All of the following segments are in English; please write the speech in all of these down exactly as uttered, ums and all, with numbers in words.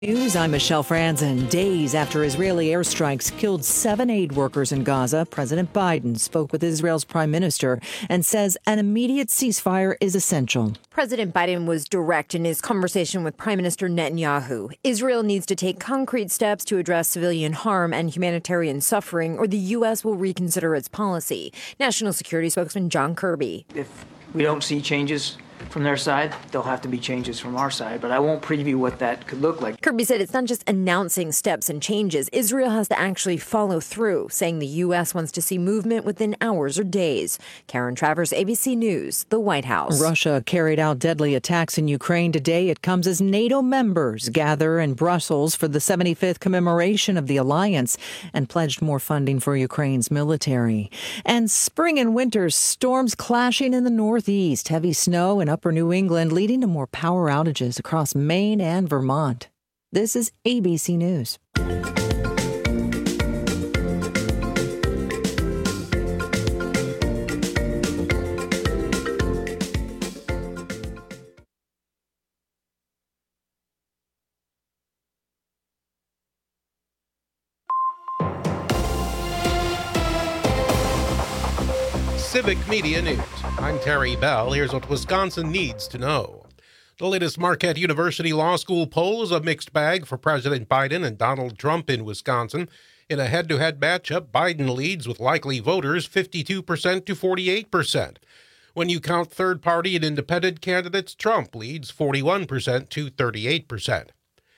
News, I'm Michelle Franzen. Days after Israeli airstrikes killed seven aid workers in Gaza, President Biden spoke with Israel's prime minister and says an immediate ceasefire is essential. President Biden was direct in his conversation with Prime Minister Netanyahu. Israel needs to take concrete steps to address civilian harm and humanitarian suffering, or the U S will reconsider its policy. National Security spokesman John Kirby. If we don't see changes from their side, there'll have to be changes from our side, but I won't preview what that could look like. Kirby said it's not just announcing steps and changes. Israel has to actually follow through, saying the U S wants to see movement within hours or days. Karen Travers, A B C News, the White House. Russia carried out deadly attacks in Ukraine today. It comes as NATO members gather in Brussels for the seventy-fifth commemoration of the alliance and pledged more funding for Ukraine's military. And spring and winter storms clashing in the Northeast. Heavy snow in upper New England leading to more power outages across Maine and Vermont. This is A B C News. Civic Media News. I'm Terry Bell. Here's what Wisconsin needs to know. The latest Marquette University Law School poll is a mixed bag for President Biden and Donald Trump in Wisconsin. In a head-to-head matchup, Biden leads with likely voters fifty-two percent to forty-eight percent. When you count third-party and independent candidates, Trump leads forty-one percent to thirty-eight percent.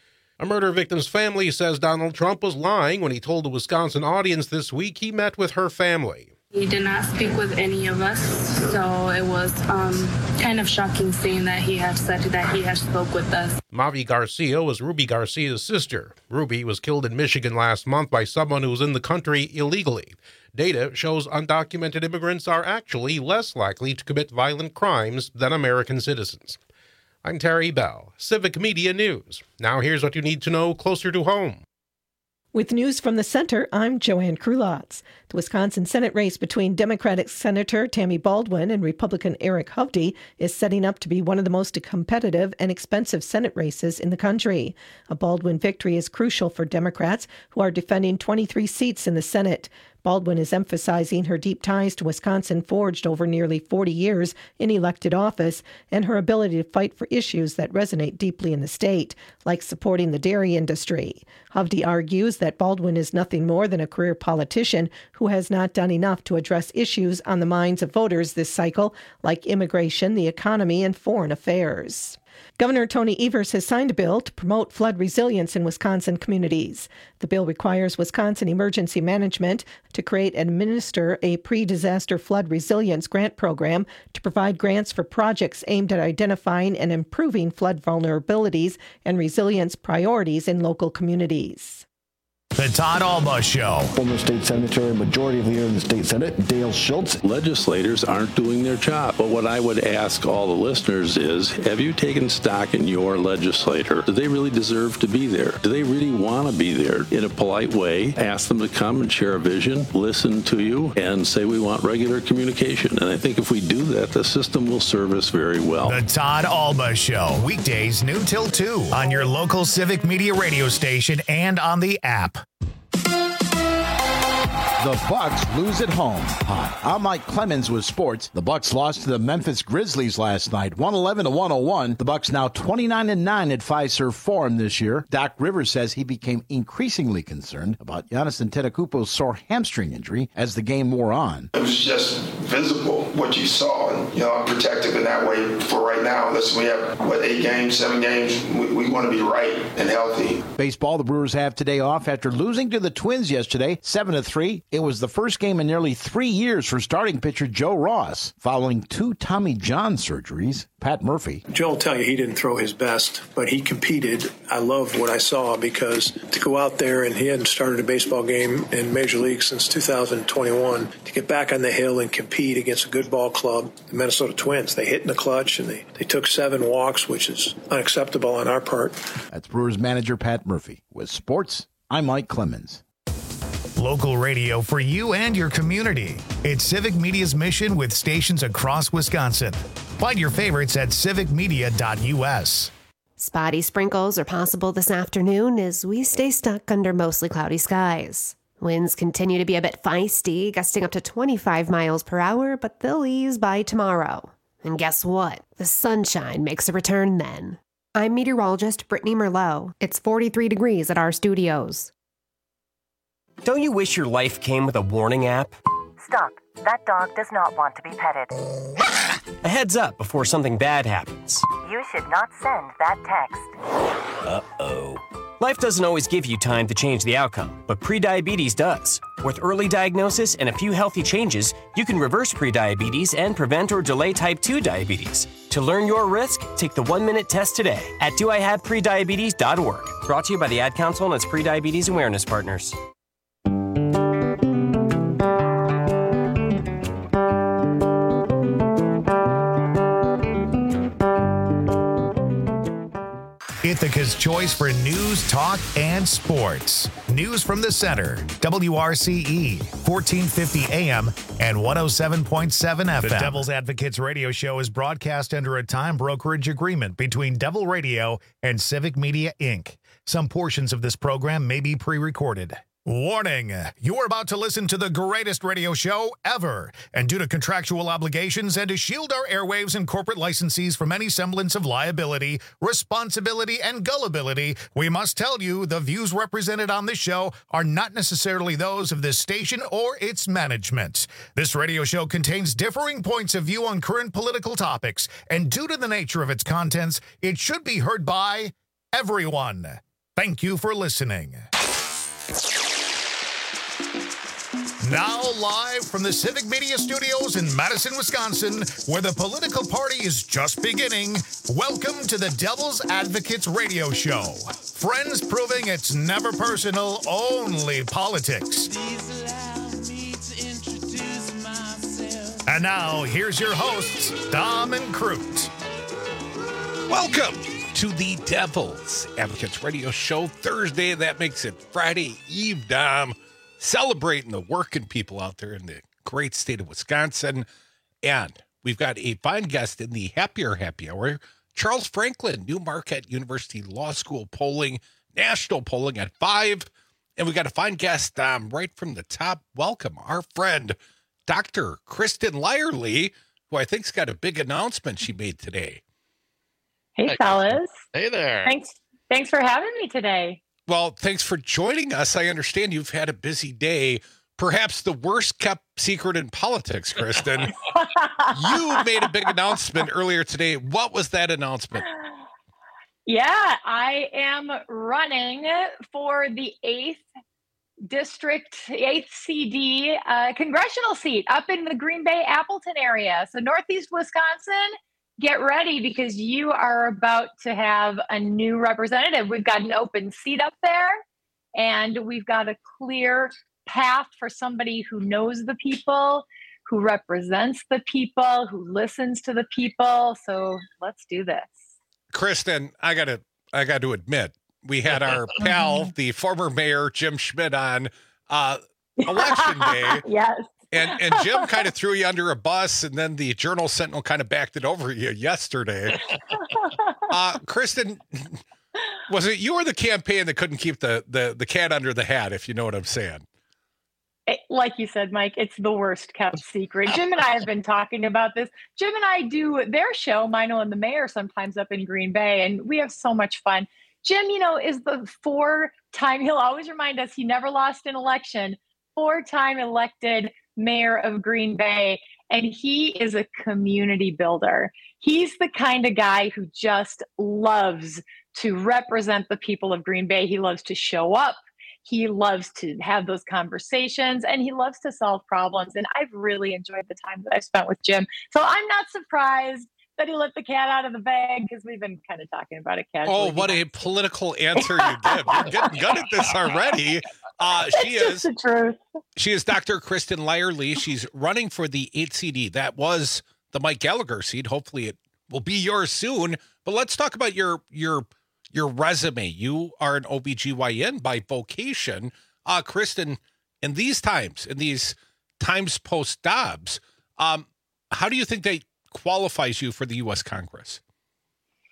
A murder victim's family says Donald Trump was lying when he told the Wisconsin audience this week he met with her family. He did not speak with any of us, so it was um, kind of shocking seeing that he had said that he had spoke with us. Mavi Garcia was Ruby Garcia's sister. Ruby was killed in Michigan last month by someone who was in the country illegally. Data shows undocumented immigrants are actually less likely to commit violent crimes than American citizens. I'm Terry Bell, Civic Media News. Now here's what you need to know closer to home. With news from the center, I'm Joanne Krulotz. The Wisconsin Senate race between Democratic Senator Tammy Baldwin and Republican Eric Hovde is setting up to be one of the most competitive and expensive Senate races in the country. A Baldwin victory is crucial for Democrats, who are defending twenty-three seats in the Senate. Baldwin is emphasizing her deep ties to Wisconsin, forged over nearly forty years in elected office, and her ability to fight for issues that resonate deeply in the state, like supporting the dairy industry. Hovde argues that Baldwin is nothing more than a career politician who has not done enough to address issues on the minds of voters this cycle, like immigration, the economy, and foreign affairs. Governor Tony Evers has signed a bill to promote flood resilience in Wisconsin communities. The bill requires Wisconsin Emergency Management to create and administer a pre-disaster flood resilience grant program to provide grants for projects aimed at identifying and improving flood vulnerabilities and resilience priorities in local communities. The Todd Alba Show. Former state senator, majority leader in the state senate, Dale Schultz. Legislators aren't doing their job. But what I would ask all the listeners is, have you taken stock in your legislator? Do they really deserve to be there? Do they really want to be there? In a polite way, ask them to come and share a vision, listen to you, and say we want regular communication. And I think if we do that, the system will serve us very well. The Todd Alba Show. Weekdays noon till two on your local Civic Media radio station and on the app. The Bucks lose at home. Hi, I'm Mike Clemens with sports. The Bucks lost to the Memphis Grizzlies last night, one eleven to one oh one. The Bucks now twenty-nine and nine at Fiserv Forum this year. Doc Rivers says he became increasingly concerned about Giannis Antetokounmpo's sore hamstring injury as the game wore on. It was just visible what you saw, and you know, I'm protective in that way for right now. Listen, we have what eight games, seven games. We, we want to be right and healthy. Baseball, the Brewers have today off after losing to the Twins yesterday, seven to three. It was the first game in nearly three years for starting pitcher Joe Ross. Following two Tommy John surgeries, Pat Murphy. Joe will tell you he didn't throw his best, but he competed. I love what I saw because to go out there, and he hadn't started a baseball game in Major League since two thousand twenty-one, to get back on the hill and compete against a good ball club, the Minnesota Twins. They hit in the clutch, and they, they took seven walks, which is unacceptable on our part. That's Brewers manager Pat Murphy. With sports, I'm Mike Clemens. Local radio for you and your community. It's Civic Media's mission with stations across Wisconsin. Find your favorites at civic media dot u s. Spotty sprinkles are possible this afternoon as we stay stuck under mostly cloudy skies. Winds continue to be a bit feisty, gusting up to twenty-five miles per hour, but they'll ease by tomorrow. And guess what? The sunshine makes a return then. I'm meteorologist Brittany Merlot. It's forty-three degrees at our studios. Don't you wish your life came with a warning app? Stop. That dog does not want to be petted. A heads up before something bad happens. You should not send that text. Uh-oh. Life doesn't always give you time to change the outcome, but prediabetes does. With early diagnosis and a few healthy changes, you can reverse prediabetes and prevent or delay type two diabetes. To learn your risk, take the one-minute test today at do I have prediabetes dot org. Brought to you by the Ad Council and its prediabetes awareness partners. Ithaca's choice for news, talk, and sports. News from the center. W R C E, fourteen fifty A M and one oh seven point seven F M. The Devil's Advocates radio show is broadcast under a time brokerage agreement between Devil Radio and Civic Media, Incorporated. Some portions of this program may be pre-recorded. Warning! You're about to listen to the greatest radio show ever. And due to contractual obligations and to shield our airwaves and corporate licensees from any semblance of liability, responsibility, and gullibility, we must tell you the views represented on this show are not necessarily those of this station or its management. This radio show contains differing points of view on current political topics, and due to the nature of its contents, it should be heard by everyone. Thank you for listening. Now live from the Civic Media Studios in Madison, Wisconsin, where the political party is just beginning, welcome to the Devil's Advocates radio show. Friends proving it's never personal, only politics. And now, here's your hosts, Dom and Crute. Welcome to the Devil's Advocates radio show. Thursday, that makes it Friday Eve, Dom. Celebrating the working people out there in the great state of Wisconsin. And we've got a fine guest in the Happier Happy Hour, Charles Franklin, New Marquette University Law School polling, national polling at five. And we got a fine guest um, right from the top. Welcome, our friend, Doctor Kristen Lyerly, who I think's got a big announcement she made today. Hey, hey fellas. Hey there. Thanks, thanks for having me today. Well, thanks for joining us. I understand you've had a busy day, perhaps the worst kept secret in politics, Kristen. You made a big announcement earlier today. What was that announcement? Yeah, I am running for the eighth district, eighth C D uh, congressional seat up in the Green Bay, Appleton area. So Northeast Wisconsin. Get ready because you are about to have a new representative. We've got an open seat up there, and we've got a clear path for somebody who knows the people, who represents the people, who listens to the people. So let's do this. Kristen, I gotta, I got to admit, we had our pal, the former mayor Jim Schmidt, on uh, election day. Yes. And and Jim kind of threw you under a bus, and then the Journal Sentinel kind of backed it over you yesterday. Uh, Kristen, was it you or the campaign that couldn't keep the, the, the cat under the hat, if you know what I'm saying? It, like you said, Mike, it's the worst kept secret. Jim and I have been talking about this. Jim and I do their show, Mino and the Mayor, sometimes up in Green Bay, and we have so much fun. Jim, you know, is the four-time, he'll always remind us he never lost an election, four-time elected mayor of Green Bay, and he is a community builder. He's the kind of guy who just loves to represent the people of Green Bay. He loves to show up. He loves to have those conversations, and he loves to solve problems. And I've really enjoyed the time that I've spent with Jim. So I'm not surprised that he let the cat out of the bag, because we've been kind of talking about it casually. Oh, what a political answer you give. You're getting good at this already. Uh, she it's is the truth. She is Doctor Kristen Lyerly. She's running for the eighth C D. That was the Mike Gallagher seat. Hopefully it will be yours soon. But let's talk about your your your resume. You are an O B G Y N by vocation. Uh, Kristen, in these times, in these times post-Dobbs, um, how do you think that qualifies you for the U S Congress?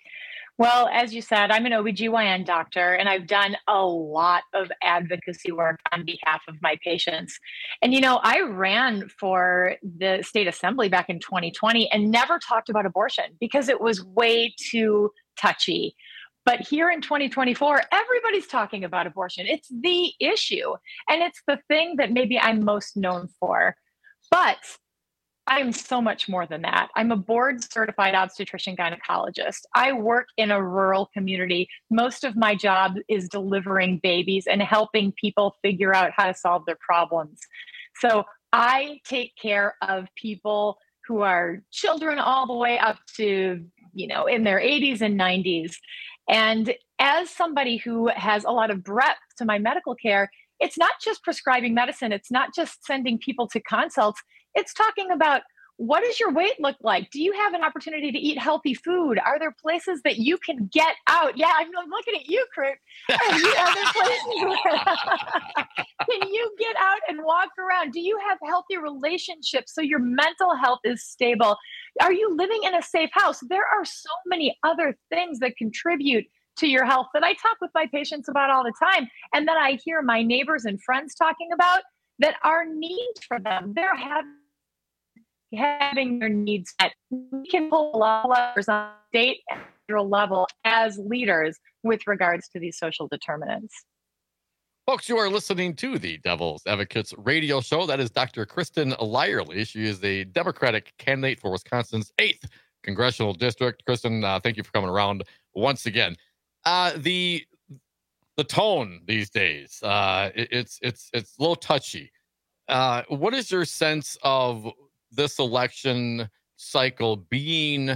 Well, as you said, I'm an O B G Y N doctor, and I've done a lot of advocacy work on behalf of my patients. And, you know, I ran for the state assembly back in twenty twenty and never talked about abortion because it was way too touchy. But here in twenty twenty-four, everybody's talking about abortion. It's the issue, and it's the thing that maybe I'm most known for. But I'm so much more than that. I'm a board certified obstetrician gynecologist. I work in a rural community. Most of my job is delivering babies and helping people figure out how to solve their problems. So I take care of people who are children all the way up to, you know, in their eighties and nineties. And as somebody who has a lot of breadth to my medical care, it's not just prescribing medicine. It's not just sending people to consults. It's talking about, what does your weight look like? Do you have an opportunity to eat healthy food? Are there places that you can get out? Yeah, I'm looking at you, Kurt. Are, you, are there places where can you get out and walk around? Do you have healthy relationships so your mental health is stable? Are you living in a safe house? There are so many other things that contribute to your health that I talk with my patients about all the time, and that I hear my neighbors and friends talking about that are needs for them. They're having having their needs met. We can pull a lot of levers on state and federal level as leaders with regards to these social determinants. Folks, you are listening to the Devil's Advocates radio show. That is Doctor Kristen Lyerly. She is the Democratic candidate for Wisconsin's eighth congressional district. Kristen, uh, thank you for coming around once again. Uh, the the tone these days, uh, it, it's it's it's a little touchy. Uh, what is your sense of this election cycle being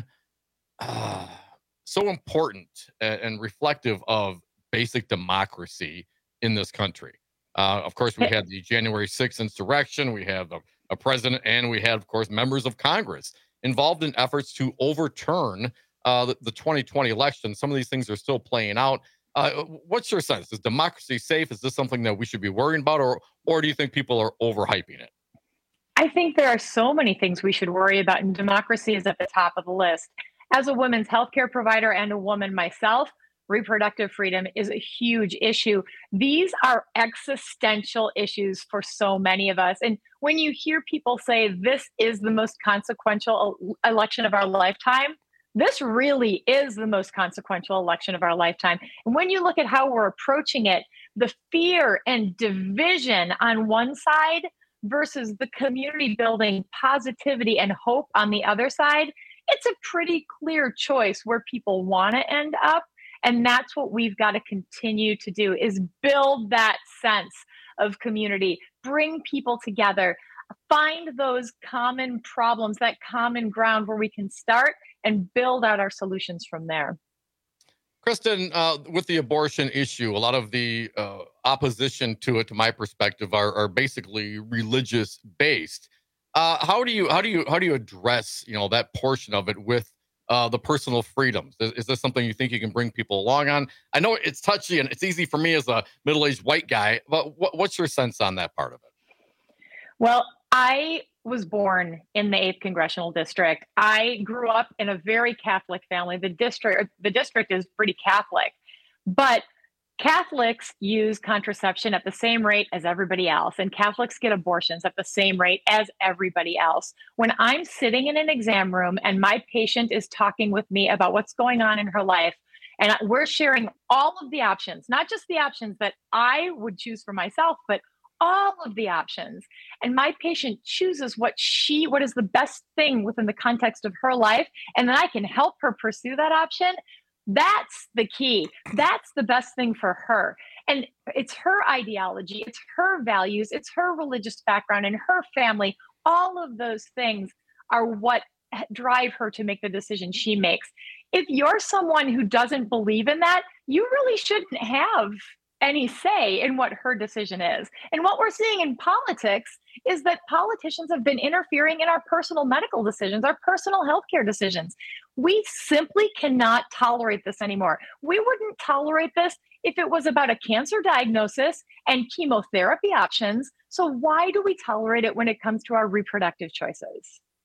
uh, so important and, and reflective of basic democracy in this country? Uh, of course, we had the January sixth insurrection. We have a, a president, and we had, of course, members of Congress involved in efforts to overturn uh, the, the twenty twenty election. Some of these things are still playing out. Uh, what's your sense? Is democracy safe? Is this something that we should be worrying about, or or do you think people are overhyping it? I think there are so many things we should worry about, and democracy is at the top of the list. As a women's healthcare provider and a woman myself, reproductive freedom is a huge issue. These are existential issues for so many of us. And when you hear people say this is the most consequential election of our lifetime, this really is the most consequential election of our lifetime. And when you look at how we're approaching it, the fear and division on one side versus the community building, positivity, and hope on the other side, it's a pretty clear choice where people want to end up. And that's what we've got to continue to do, is build that sense of community, bring people together, find those common problems, that common ground where we can start and build out our solutions from there. Kristen, uh, with the abortion issue, a lot of the uh, opposition to it, to my perspective, are, are basically religious based. Uh, how do you how do you how do you address you know that portion of it with uh, the personal freedoms? Is, is this something you think you can bring people along on? I know it's touchy and it's easy for me as a middle-aged white guy, but what, what's your sense on that part of it? Well, I was born in the eighth Congressional District. I grew up in a very Catholic family. The district, the district is pretty Catholic, but Catholics use contraception at the same rate as everybody else, and Catholics get abortions at the same rate as everybody else. When I'm sitting in an exam room and my patient is talking with me about what's going on in her life, and we're sharing all of the options, not just the options that I would choose for myself, but all of the options. And my patient chooses what she, what is the best thing within the context of her life. And then I can help her pursue that option. That's the key. That's the best thing for her. And it's her ideology, it's her values, it's her religious background and her family. All of those things are what drive her to make the decision she makes. If you're someone who doesn't believe in that, you really shouldn't have any say in what her decision is. And what we're seeing in politics is that politicians have been interfering in our personal medical decisions, our personal healthcare decisions. We simply cannot tolerate this anymore. We wouldn't tolerate this if it was about a cancer diagnosis and chemotherapy options. So why do we tolerate it when it comes to our reproductive choices?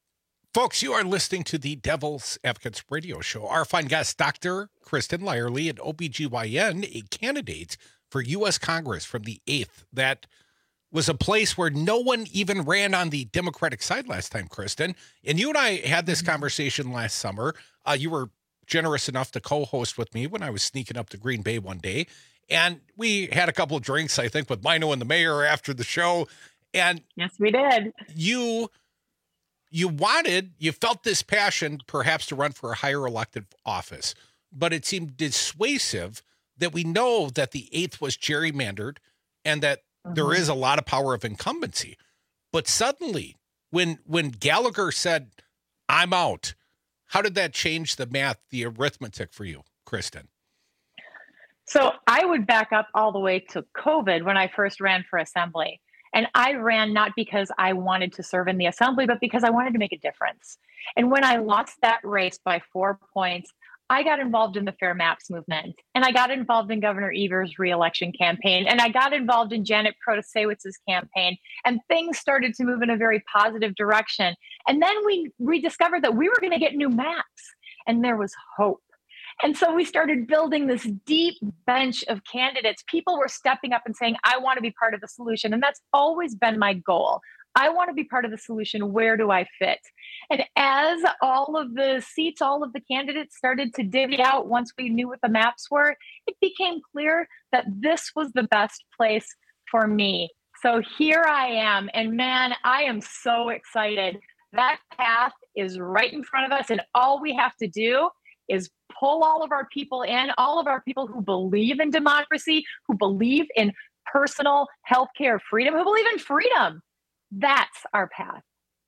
Folks, you are listening to the Devil's Advocates radio show. Our fine guest, Doctor Kristen Lyerly, an O B G Y N, a candidate for U S Congress from the eighth. That was a place where no one even ran on the Democratic side last time, Kristen. And you and I had this conversation last summer. Uh, you were generous enough to co-host with me when I was sneaking up to Green Bay one day. And we had a couple of drinks, I think, with Mino and the mayor after the show. And yes, we did. You... You wanted, you felt this passion perhaps to run for a higher elected office, but it seemed dissuasive that we know that the eighth was gerrymandered and that mm-hmm. there is a lot of power of incumbency. But suddenly, when when Gallagher said, I'm out, how did that change the math, the arithmetic for you, Kristen? So I would back up all the way to COVID when I first ran for assembly. And I ran not because I wanted to serve in the assembly, but because I wanted to make a difference. And when I lost that race by four points, I got involved in the Fair Maps movement. And I got involved in Governor Evers' reelection campaign. And I got involved in Janet Protasewicz's campaign. And things started to move in a very positive direction. And then we rediscovered that we were going to get new maps. And there was hope. And so we started building this deep bench of candidates. People were stepping up and saying, I want to be part of the solution. And that's always been my goal. I want to be part of the solution. Where do I fit? And as all of the seats, all of the candidates started to divvy out once we knew what the maps were, it became clear that this was the best place for me. So here I am. And man, I am so excited. That path is right in front of us. And all we have to do is pull all of our people in, all of our people who believe in democracy, who believe in personal healthcare freedom, who believe in freedom. That's our path.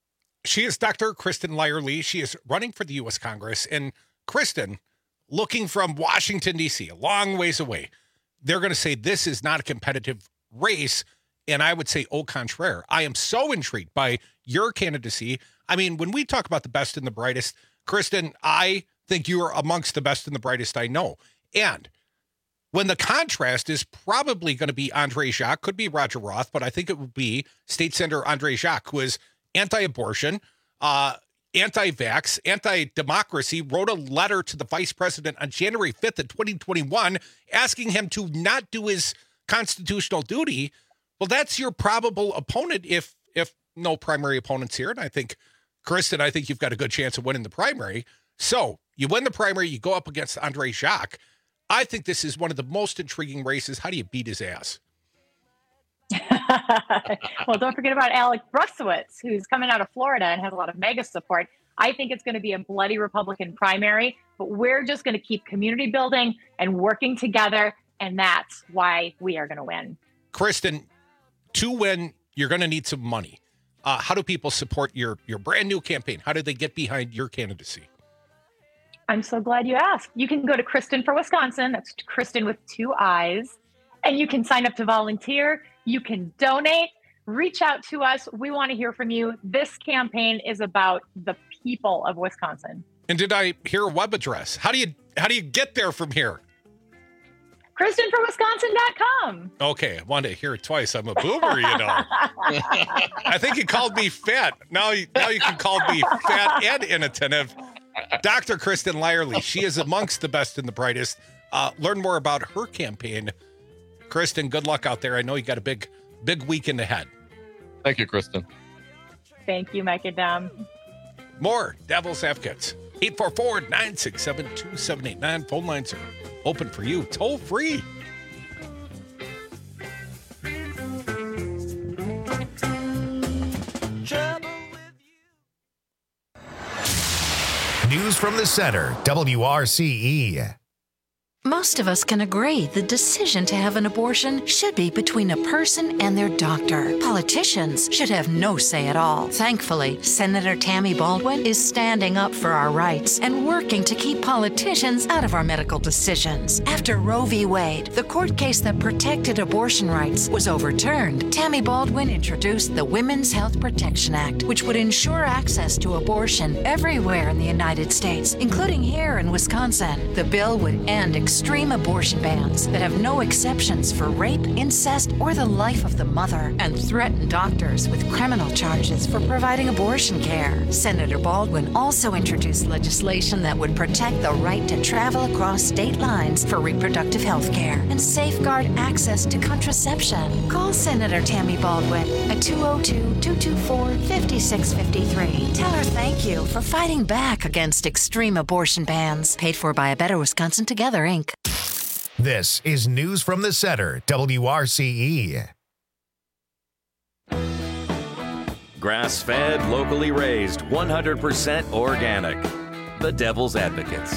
She is Doctor Kristen Lyerly. She is running for the U S Congress. And Kristen, looking from Washington, D C, a long ways away, they're going to say this is not a competitive race. And I would say, au contraire. I am so intrigued by your candidacy. I mean, when we talk about the best and the brightest, Kristen, I think you are amongst the best and the brightest I know. And when the contrast is probably going to be Andre Jacques, could be Roger Roth, but I think it would be State Senator Andre Jacques, who is anti-abortion, uh, anti-vax, anti-democracy, wrote a letter to the vice president on January fifth of twenty twenty-one, asking him to not do his constitutional duty. Well, that's your probable opponent if, if no primary opponents here. And I think, Kristen, I think you've got a good chance of winning the primary. So you win the primary, you go up against Andre Jacques. I think this is one of the most intriguing races. How do you beat his ass? Well, don't forget about Alec Bruskowitz, who's coming out of Florida and has a lot of mega support. I think it's going to be a bloody Republican primary, but we're just going to keep community building and working together, and that's why we are going to win. Kristen, to win, you're going to need some money. Uh, how do people support your, your brand new campaign? How do they get behind your candidacy? I'm so glad you asked. You can go to Kristen for Wisconsin. That's Kristen with two I's. And you can sign up to volunteer. You can donate. Reach out to us. We want to hear from you. This campaign is about the people of Wisconsin. And did I hear a web address? How do you how do you get there from here? Kristen for Wisconsin dot com. Okay, I wanted to hear it twice. I'm a boomer, you know. I think you called me fat. Now, you, now you can call me fat and inattentive. Doctor Kristen Lyerly, she is amongst the best and the brightest. Uh, learn more about her campaign. Kristen, good luck out there. I know you got a big, big weekend ahead. Thank you, Kristen. Thank you, Mike and Dom. More Devil's Advocates. eight four four, nine six seven, two seven eight nine. Phone lines are open for you. Toll free. News from the center, W R C E. Most of us can agree the decision to have an abortion should be between a person and their doctor. Politicians should have no say at all. Thankfully, Senator Tammy Baldwin is standing up for our rights and working to keep politicians out of our medical decisions. After Roe v. Wade, the court case that protected abortion rights, was overturned, Tammy Baldwin introduced the Women's Health Protection Act, which would ensure access to abortion everywhere in the United States, including here in Wisconsin. The bill would end extreme extreme abortion bans that have no exceptions for rape, incest, or the life of the mother, and threaten doctors with criminal charges for providing abortion care. Senator Baldwin also introduced legislation that would protect the right to travel across state lines for reproductive health care and safeguard access to contraception. Call Senator Tammy Baldwin at two oh two, two two four, five six five three. Tell her thank you for fighting back against extreme abortion bans. Paid for by A Better Wisconsin Together, Incorporated. This is News from the Center, W R C E. Grass-fed, locally raised, one hundred percent organic. The Devil's Advocates.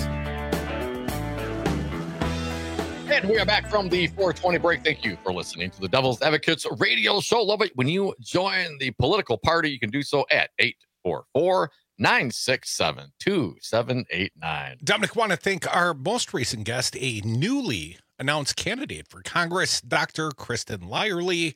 And we are back from the four twenty break. Thank you for listening to the Devil's Advocates radio show. Love it when you join the political party. You can do so at eight four four, nine six seven, two seven eight nine. Dominic, want to thank our most recent guest, a newly announced candidate for Congress, Doctor Kristen Lyerly.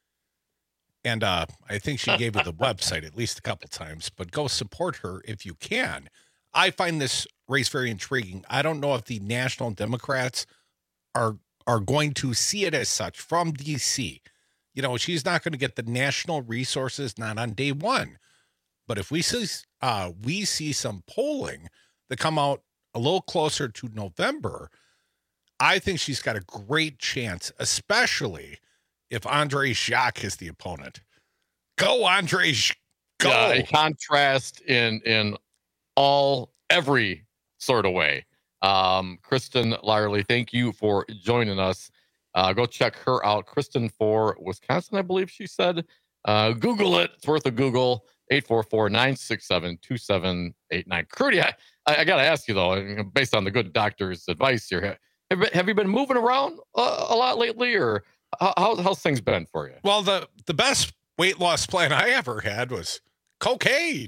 And uh, I think she gave you the website at least a couple times, but go support her if you can. I find this race very intriguing. I don't know if the National Democrats are are going to see it as such from D C. You know, she's not going to get the national resources, not on day one. But if we see uh, we see some polling that come out a little closer to November, I think she's got a great chance, especially if Andre Jacques is the opponent. Go, Andre, go. Yeah, a contrast in in all every sort of way. Um, Kristen Lyerly, thank you for joining us. Uh, go check her out. Kristen for Wisconsin, I believe she said. Uh, Google it. It's worth a Google. eight four four, nine six seven, two seven eight nine. Crudy, I, I got to ask you, though, based on the good doctor's advice here, have, have you been moving around a, a lot lately, or how, how's things been for you? Well, the, the best weight loss plan I ever had was cocaine.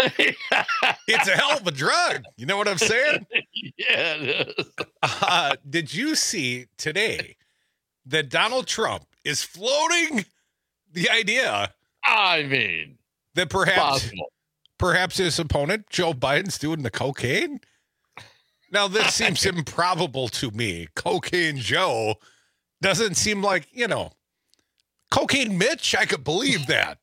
It's a hell of a drug. You know what I'm saying? Yeah, it is. Uh, did you see today that Donald Trump is floating the idea? I mean, that perhaps possible. perhaps his opponent, Joe Biden's doing the cocaine? Now, this seems improbable to me. Cocaine Joe doesn't seem like, you know, Cocaine Mitch, I could believe that.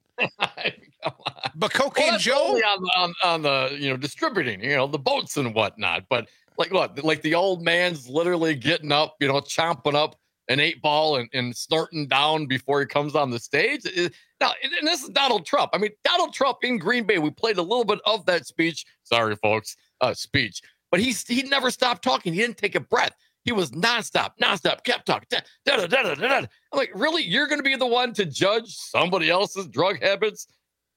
But Cocaine well, Joe on, on on the you know distributing, you know, the boats and whatnot. But like what, like the old man's literally getting up, you know, chomping up an eight ball and, and snorting down before he comes on the stage. Now, and this is Donald Trump. I mean, Donald Trump in Green Bay. We played a little bit of that speech. Sorry, folks, uh, speech. But he's he never stopped talking. He didn't take a breath. He was nonstop, nonstop, kept talking. Da, da, da, da, da, da. I'm like, really? You're going to be the one to judge somebody else's drug habits?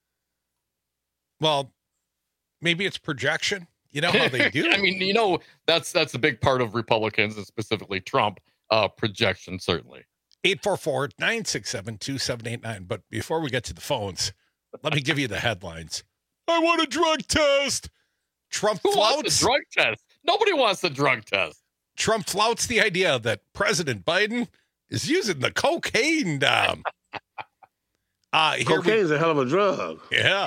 Well, maybe it's projection. You know how they do. I mean, you know, that's that's a big part of Republicans and specifically Trump, uh, projection, certainly. eight four four, nine six seven, two seven eight nine. But before we get to the phones, let me give you the headlines. I want a drug test. Trump Who flouts wants a drug test? Nobody wants a drug test. Trump flouts the idea that President Biden is using the cocaine dam. Uh, Cocaine's we, a hell of a drug. Yeah.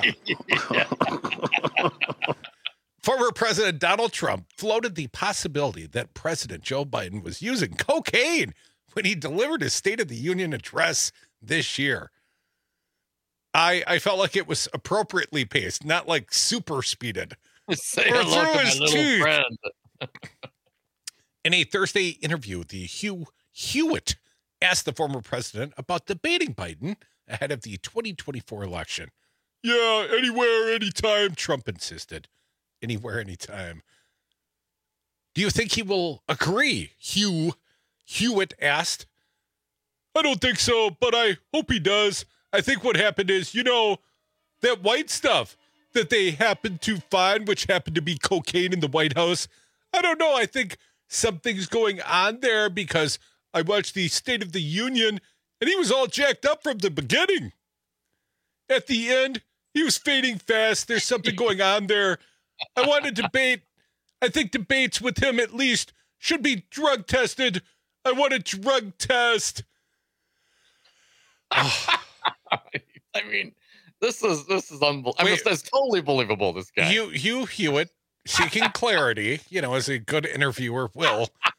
Former President Donald Trump floated the possibility that President Joe Biden was using cocaine when he delivered his State of the Union address this year. I I felt like it was appropriately paced, not like super speeded. Say hello to my little teeth. friend. In a Thursday interview, the Hugh Hewitt asked the former president about debating Biden ahead of the twenty twenty-four election. Yeah, anywhere, anytime, Trump insisted. Anywhere, anytime. Do you think he will agree? Hugh Hewitt asked. I don't think so, but I hope he does. I think what happened is, you know, that white stuff that they happened to find, which happened to be cocaine in the White House. I don't know. I think something's going on there because I watched the State of the Union and he was all jacked up from the beginning. At the end, he was fading fast. There's something going on there. I want to debate. I think debates with him at least should be drug tested. I want a drug test. I mean, this is this is unbelievable. I mean, that's totally believable. This guy, Hugh, Hugh Hewitt, seeking clarity, you know, as a good interviewer will.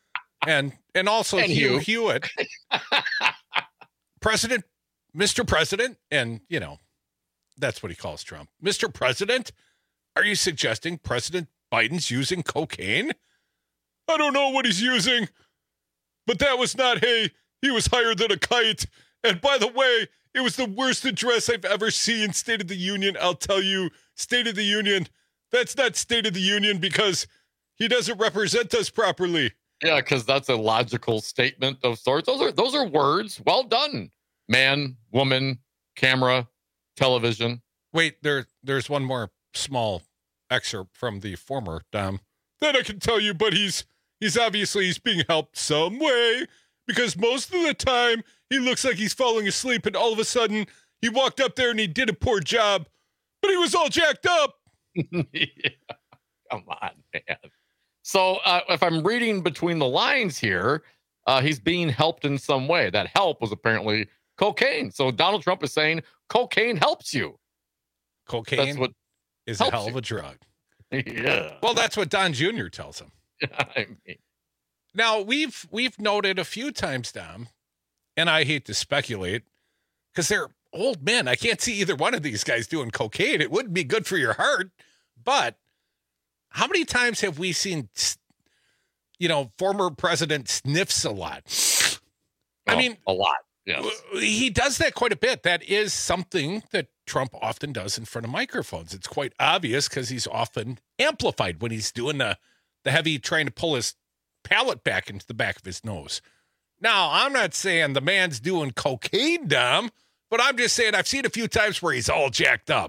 and and also And Hugh Hugh. Hewitt, President, Mister President, and you know, that's what he calls Trump. Mister President, are you suggesting President Biden's using cocaine? I don't know what he's using, but that was not, hey, he was higher than a kite. And by the way, it was the worst address I've ever seen. State of the Union, I'll tell you, State of the Union, that's not State of the Union because he doesn't represent us properly. Yeah, because that's a logical statement of sorts. Those are those are words. Well done. Man, woman, camera, television. Wait, there, there's one more small excerpt from the former Dom. That I can tell you, but he's he's obviously he's being helped some way because most of the time he looks like he's falling asleep, and all of a sudden he walked up there and he did a poor job, but he was all jacked up. Yeah. Come on, man. So uh, if I'm reading between the lines here, uh, he's being helped in some way. That help was apparently cocaine. So Donald Trump is saying cocaine helps you. Cocaine That's what is a helps hell of you. a drug. Yeah. Well, that's what Don Junior tells him. I mean, Now, we've we've noted a few times, Dom, and I hate to speculate, because they're old men. I can't see either one of these guys doing cocaine. It wouldn't be good for your heart. But how many times have we seen, you know, former president sniffs a lot? I oh, mean, a lot. Yes. He does that quite a bit. That is something that Trump often does in front of microphones. It's quite obvious because he's often amplified when he's doing the, the heavy, trying to pull his palate back into the back of his nose. Now, I'm not saying the man's doing cocaine, Dom, but I'm just saying I've seen a few times where he's all jacked up.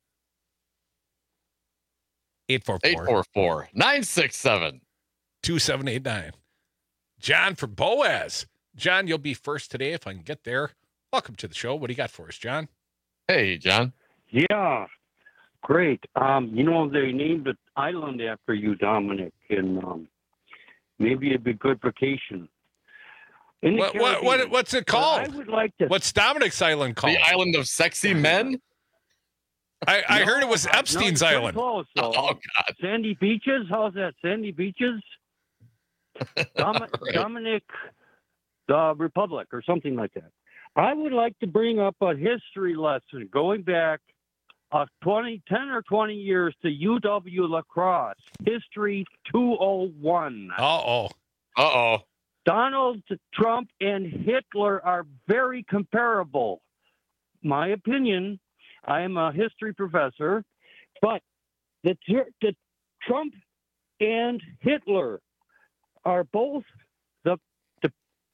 eight four four eight four four, nine six seven, two seven eight nine. John from Boaz. John, you'll be first today if I can get there. Welcome to the show. What do you got for us, John? Hey, John. Yeah, great. Um, you know, they named an island after you, Dominic, and um, maybe it'd be good vacation. In the What, what, what, Caribbean. what's it But called? I would like to. What's Dominic's island called? The island of sexy men? I, I No, heard it was uh, no, Epstein's it's pretty island. Close, though. Oh, God. Sandy Beaches? How's that? Sandy Beaches? Dom- Right. Dominic, the Republic, or something like that. I would like to bring up a history lesson going back uh, twenty, ten or twenty years to U W La Crosse, History two oh one. Uh-oh. Uh-oh. Donald Trump and Hitler are very comparable. My opinion, I am a history professor, but the, the Trump and Hitler are both the, the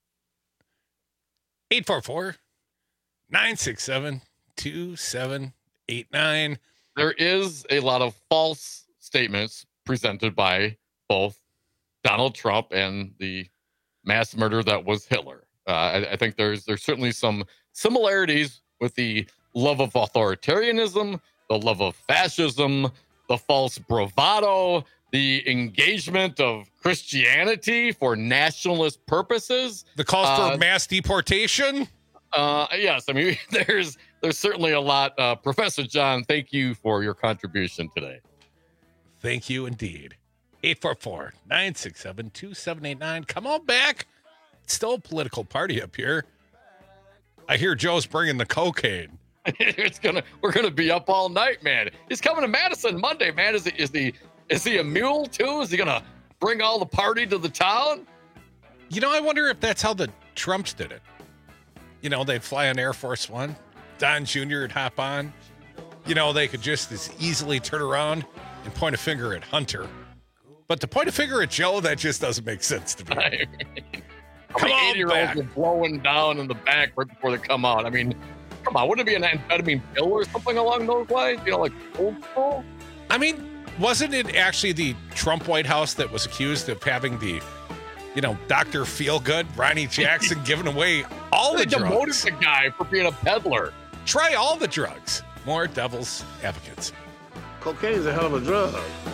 eight four four, nine six seven, two seven eight nine. There is a lot of false statements presented by both Donald Trump and the mass murder that was Hitler. Uh, I, I think there's there's certainly some similarities with the love of authoritarianism, the love of fascism, the false bravado, the engagement of Christianity for nationalist purposes. The calls Uh, for mass deportation? Uh, yes, I mean, there's there's certainly a lot. Uh, Professor John, thank you for your contribution today. Thank you indeed. eight four four, nine six seven, two seven eight nine. Come on back. It's still a political party up here. I hear Joe's bringing the cocaine. it's gonna we're gonna be up all night, man. He's coming to Madison Monday, man. Is he is he is he a mule too? Is he gonna bring all the party to the town? You know, I wonder if that's how the Trumps did it. You know, they'd fly on Air Force One. Don Junior would hop on. You know, they could just as easily turn around and point a finger at Hunter. But to point a finger at Joe, that just doesn't make sense to me. I mean, Come on eighty-year-olds back. are blowing down in the back right before they come out. I mean, come on, wouldn't it be an amphetamine pill or something along those lines? You know, like old school? I mean, wasn't it actually the Trump White House that was accused of having the, you know, Doctor Feelgood, Ronnie Jackson, giving away all the They demoted drugs? the guy for being a peddler. Try all the drugs. More Devil's Advocates. Cocaine's a hell of a drug.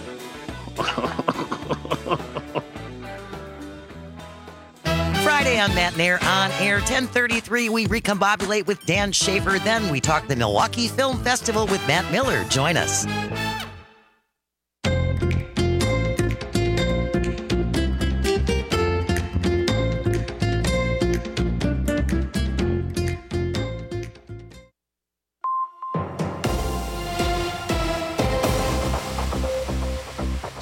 Friday on Matt and Air on air, ten thirty-three, we recombobulate with Dan Schaefer. Then we talk the Milwaukee Film Festival with Matt Miller. Join us.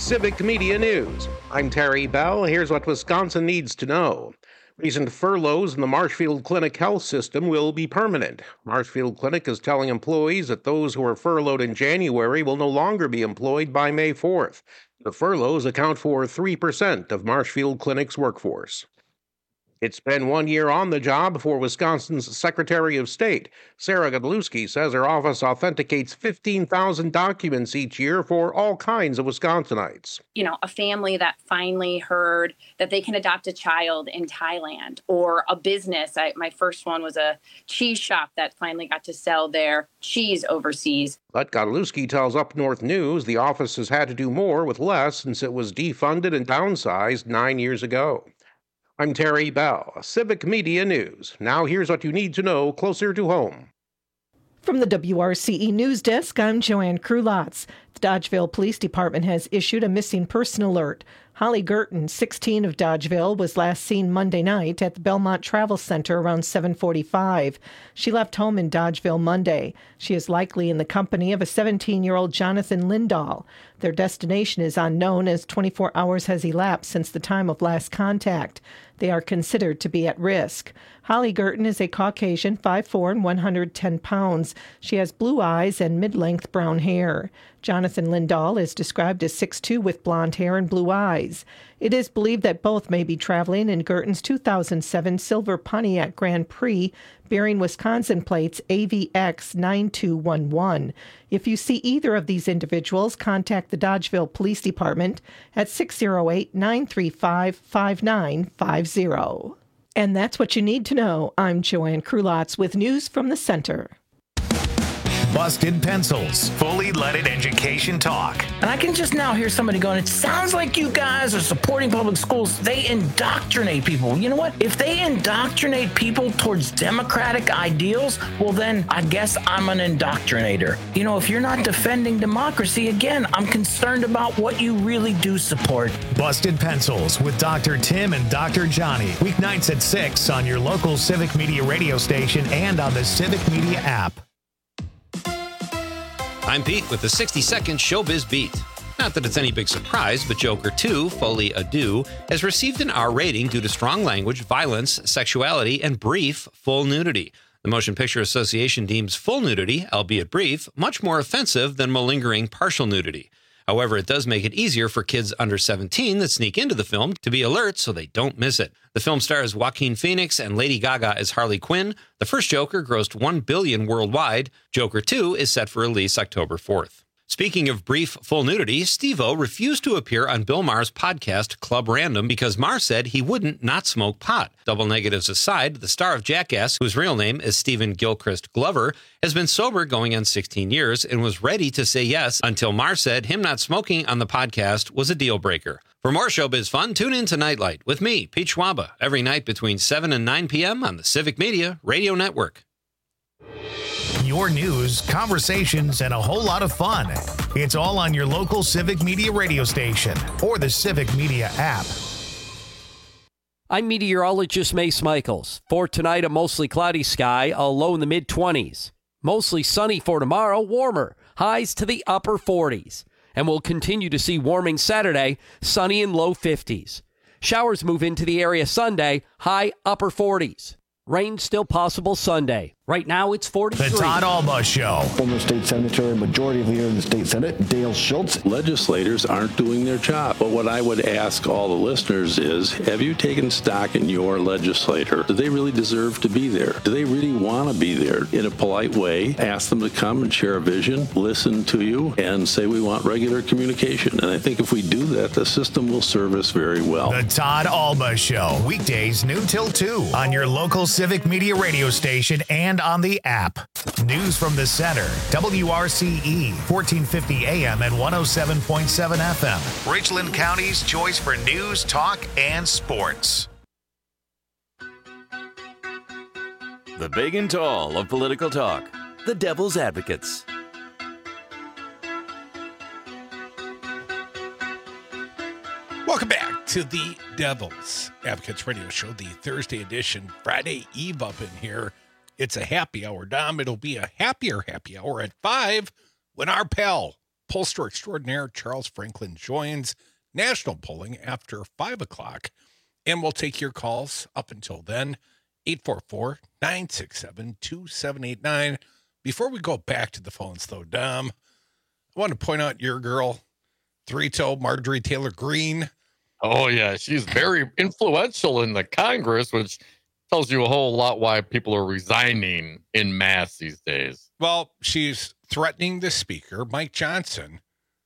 Civic Media News. I'm Terry Bell. Here's what Wisconsin needs to know. Recent furloughs in the Marshfield Clinic health system will be permanent. Marshfield Clinic is telling employees that those who were furloughed in January will no longer be employed by May fourth. The furloughs account for three percent of Marshfield Clinic's workforce. It's been one year on the job for Wisconsin's Secretary of State. Sarah Godlewski says her office authenticates fifteen thousand documents each year for all kinds of Wisconsinites. You know, a family that finally heard that they can adopt a child in Thailand, or a business. I, my first one was a cheese shop that finally got to sell their cheese overseas. But Godlewski tells Up North News the office has had to do more with less since it was defunded and downsized nine years ago. I'm Terry Bell, Civic Media News. Now here's what you need to know closer to home. From the W R C E News Desk, I'm Joanne Krulotz. The Dodgeville Police Department has issued a missing person alert. Holly Girton, sixteen, of Dodgeville, was last seen Monday night at the Belmont Travel Center around seven forty-five. She left home in Dodgeville Monday. She is likely in the company of a seventeen-year-old Jonathan Lindahl. Their destination is unknown as twenty-four hours has elapsed since the time of last contact. They are considered to be at risk. Holly Girton is a Caucasian, five foot four and one hundred ten pounds. She has blue eyes and mid-length brown hair. Jonathan Lindahl is described as six foot two with blonde hair and blue eyes. It is believed that both may be traveling in Girton's two thousand seven silver Pontiac Grand Prix, bearing Wisconsin plates A V X nine two one one. If you see either of these individuals, contact the Dodgeville Police Department at six oh eight, nine three five, five nine five zero. And that's what you need to know. I'm Joanne Krulotz with news from the center. Busted Pencils, fully leaded education talk. And I can just now hear somebody going, it sounds like you guys are supporting public schools. They indoctrinate people. You know what? If they indoctrinate people towards democratic ideals, well, then I guess I'm an indoctrinator. You know, if you're not defending democracy, again, I'm concerned about what you really do support. Busted Pencils with Doctor Tim and Doctor Johnny. Weeknights at six on your local Civic Media radio station and on the Civic Media app. I'm Pete with the sixty second Showbiz Beat. Not that it's any big surprise, but Joker two, Folie à Deux, has received an R rating due to strong language, violence, sexuality, and brief full nudity. The Motion Picture Association deems full nudity, albeit brief, much more offensive than malingering partial nudity. However, it does make it easier for kids under seventeen that sneak into the film to be alert so they don't miss it. The film stars Joaquin Phoenix and Lady Gaga as Harley Quinn. The first Joker grossed one billion dollars worldwide. Joker two is set for release October fourth. Speaking of brief full nudity, Steve-O refused to appear on Bill Maher's podcast Club Random because Maher said he wouldn't not smoke pot. Double negatives aside, the star of Jackass, whose real name is Stephen Gilchrist Glover, has been sober going on sixteen years and was ready to say yes until Maher said him not smoking on the podcast was a deal breaker. For more showbiz fun, tune in to Nightlight with me, Pete Schwaba, every night between seven and nine p.m. on the Civic Media Radio Network. Your news, conversations, and a whole lot of fun. It's all on your local Civic Media radio station or the Civic Media app. I'm meteorologist Mace Michaels. For tonight, a mostly cloudy sky, a low in the mid-twenties. Mostly sunny for tomorrow, warmer, highs to the upper forties. And we'll continue to see warming Saturday, sunny in low fifties. Showers move into the area Sunday, high upper forties. Rain still possible Sunday. Right now, it's forty-three. The Todd Alba Show. Former state senator and majority leader in the state Senate, Dale Schultz. Legislators aren't doing their job. But what I would ask all the listeners is, have you taken stock in your legislator? Do they really deserve to be there? Do they really want to be there? In a polite way, ask them to come and share a vision, listen to you, and say we want regular communication. And I think if we do that, the system will serve us very well. The Todd Alba Show. Weekdays noon till two on your local Civic Media radio station and on the app. News from the center. W R C E, fourteen fifty A M and one oh seven point seven F M. Richland County's choice for news, talk, and sports. The big and tall of political talk. The Devil's Advocates. Welcome back to the Devil's Advocates Radio Show, the Thursday edition, Friday Eve up in here. It's a happy hour, Dom. It'll be a happier happy hour at five when our pal, pollster extraordinaire Charles Franklin joins national polling after five o'clock, and we'll take your calls up until then. eight four four, nine six seven, two seven eight nine. Before we go back to the phones, though, Dom, I want to point out your girl, three-toe Marjorie Taylor Greene. Oh, yeah. She's very influential in the Congress, which tells you a whole lot why people are resigning in mass these days. Well, she's threatening the speaker, Mike Johnson,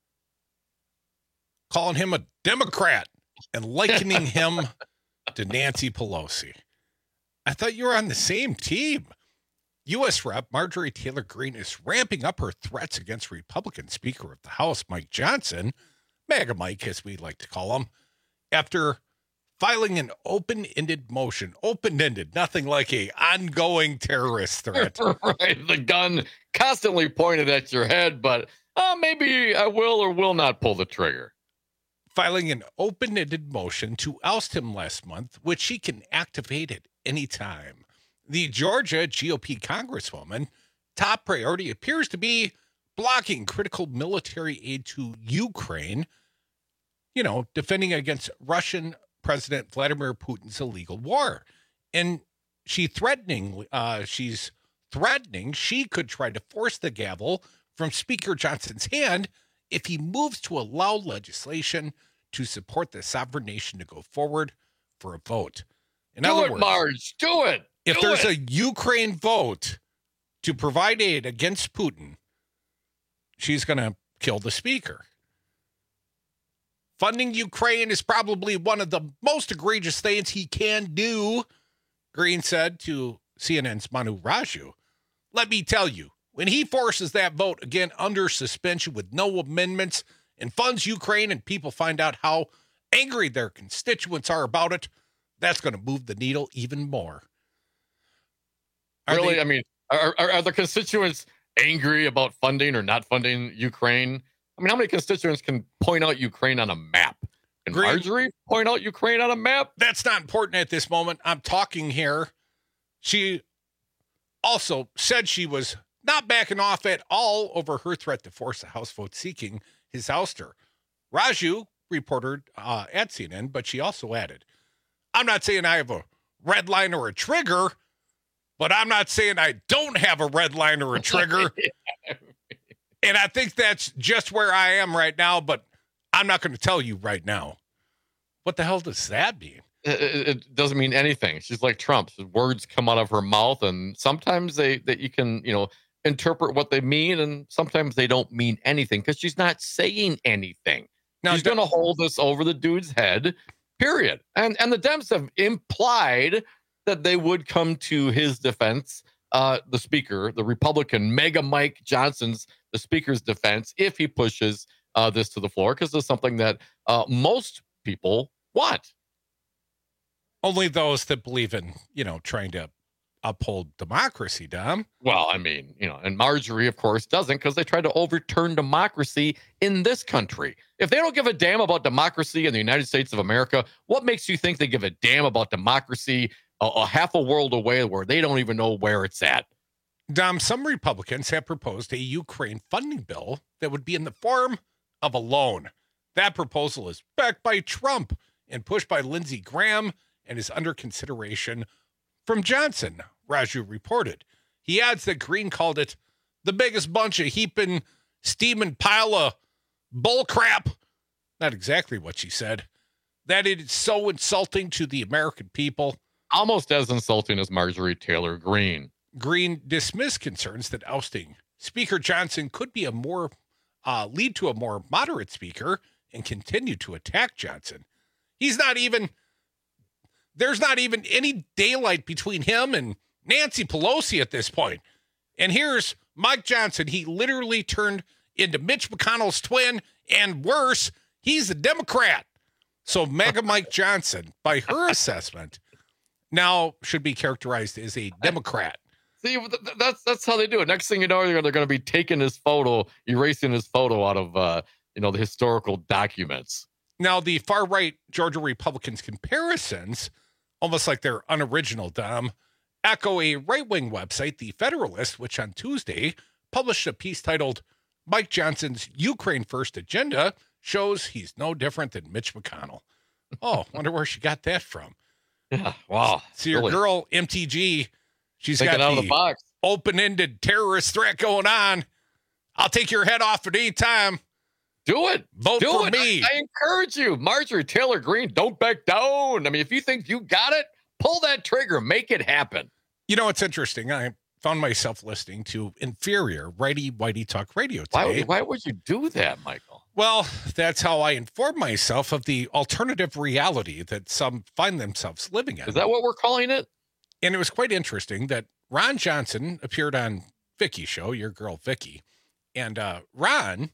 calling him a Democrat and likening him to Nancy Pelosi. I thought you were on the same team. U S Rep Marjorie Taylor Greene is ramping up her threats against Republican Speaker of the House, Mike Johnson, MAGA Mike, as we like to call him, after filing an open-ended motion. Open-ended, nothing like a ongoing terrorist threat. Right, the gun constantly pointed at your head, but uh, maybe I will or will not pull the trigger. Filing an open-ended motion to oust him last month, which she can activate at any time. The Georgia G O P Congresswoman top priority appears to be blocking critical military aid to Ukraine, you know, defending against Russian President Vladimir Putin's illegal war. And she threatening, uh, she's threatening she could try to force the gavel from Speaker Johnson's hand if he moves to allow legislation to support the sovereign nation to go forward for a vote. In do other it, words, Marge. Do it. If do there's it. a Ukraine vote to provide aid against Putin, she's going to kill the speaker. Funding Ukraine is probably one of the most egregious things he can do, Greene said to C N N's Manu Raju. Let me tell you, when he forces that vote again under suspension with no amendments and funds Ukraine and people find out how angry their constituents are about it, that's going to move the needle even more. Are really? They, I mean, are, are, are the constituents angry about funding or not funding Ukraine? I mean, how many constituents can point out Ukraine on a map? Can Greene, Marjorie point out Ukraine on a map? That's not important at this moment. I'm talking here. She also said she was not backing off at all over her threat to force a House vote seeking his ouster. Raju reported uh, at C N N, but she also added, I'm not saying I have a red line or a trigger, but I'm not saying I don't have a red line or a trigger. And I think that's just where I am right now, but I'm not going to tell you right now. What the hell does that mean? It, it doesn't mean anything. She's like Trump. Words come out of her mouth, and sometimes they that you can, you know, interpret what they mean, and sometimes they don't mean anything because she's not saying anything. Now, she's going to hold this over the dude's head, period. And and the Dems have implied that they would come to his defense, uh, the speaker, the Republican MAGA Mike Johnson's, the speaker's defense, if he pushes uh, this to the floor, because it's something that uh, most people want. Only those that believe in, you know, trying to uphold democracy, Dom. Well, I mean, you know, and Marjorie, of course, doesn't, because they tried to overturn democracy in this country. If they don't give a damn about democracy in the United States of America, what makes you think they give a damn about democracy a, a half a world away where they don't even know where it's at? Dom, some Republicans have proposed a Ukraine funding bill that would be in the form of a loan. That proposal is backed by Trump and pushed by Lindsey Graham and is under consideration from Johnson, Raju reported. He adds that Greene called it the biggest bunch of heaping, steaming pile of bullcrap. Not exactly what she said. That it is so insulting to the American people. Almost as insulting as Marjorie Taylor Greene. Greene dismissed concerns that ousting Speaker Johnson could be a more uh, lead to a more moderate speaker and continue to attack Johnson. He's not even, there's not even any daylight between him and Nancy Pelosi at this point. And here's Mike Johnson. He literally turned into Mitch McConnell's twin, and worse, he's a Democrat. So MAGA Mike Johnson, by her assessment, now should be characterized as a Democrat. See, that's that's how they do it. Next thing you know, they're, they're going to be taking his photo, erasing his photo out of, uh, you know, the historical documents. Now, the far-right Georgia Republicans' comparisons, almost like they're unoriginal, Dom, echo a right-wing website, The Federalist, which on Tuesday published a piece titled, Mike Johnson's Ukraine First agenda shows he's no different than Mitch McConnell. Oh, wonder where she got that from. Yeah, wow. So your Really? girl, M T G, she's Thinking got out the, of the box. open-ended terrorist threat going on. I'll take your head off at any time. Do it. Vote Do for it. me. I, I encourage you. Marjorie Taylor Greene, don't back down. I mean, if you think you got it, pull that trigger. Make it happen. You know, it's interesting. I found myself listening to inferior righty whitey talk radio today. Why, why would you do that, Michael? Well, that's how I inform myself of the alternative reality that some find themselves living in. Is that what we're calling it? And it was quite interesting that Ron Johnson appeared on Vicky's show, your girl Vicky, and uh, Ron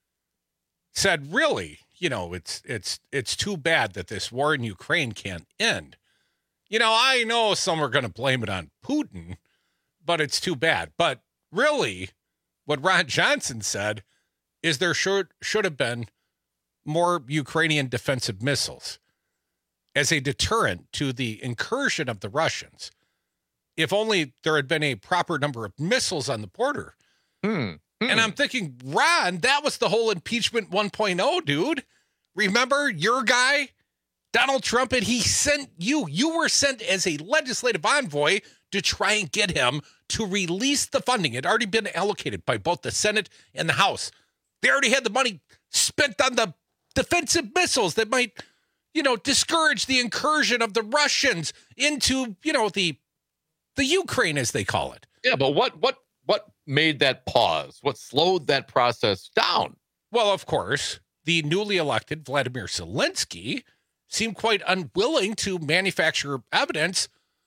said, really, you know, it's it's it's too bad that this war in Ukraine can't end. You know, I know some are going to blame it on Putin, but it's too bad. But really, what Ron Johnson said is there should should have been more Ukrainian defensive missiles as a deterrent to the incursion of the Russians. If only there had been a proper number of missiles on the border. Hmm. Hmm. And I'm thinking, Ron, that was the whole impeachment one point oh, dude. Remember your guy, Donald Trump, and he sent you. You were sent as a legislative envoy to try and get him to release the funding. It had already been allocated by both the Senate and the House. They already had the money spent on the defensive missiles that might, you know, discourage the incursion of the Russians into, you know, the the Ukraine, as they call it. Yeah, but what what what made that pause? What slowed that process down? Well, of course, the newly elected Vladimir Zelensky seemed quite unwilling to manufacture evidence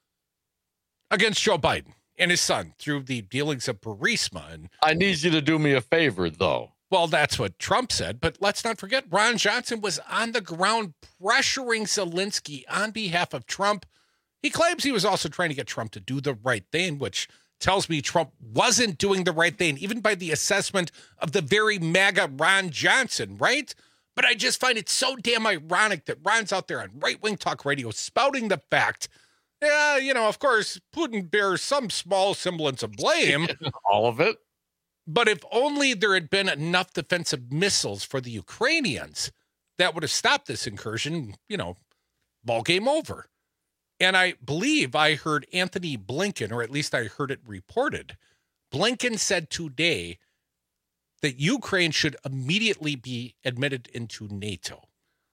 against Joe Biden and his son through the dealings of Burisma. And I need you to do me a favor, though. Well, that's what Trump said. But let's not forget, Ron Johnson was on the ground pressuring Zelensky on behalf of Trump. He claims he was also trying to get Trump to do the right thing, which tells me Trump wasn't doing the right thing, even by the assessment of the very MAGA Ron Johnson, right? But I just find it so damn ironic that Ron's out there on right-wing talk radio spouting the fact, yeah, you know, of course, Putin bears some small semblance of blame. All of it. But if only there had been enough defensive missiles for the Ukrainians, that would have stopped this incursion, you know, ball game over. And I believe I heard Anthony Blinken, or at least I heard it reported. Blinken said today that Ukraine should immediately be admitted into NATO,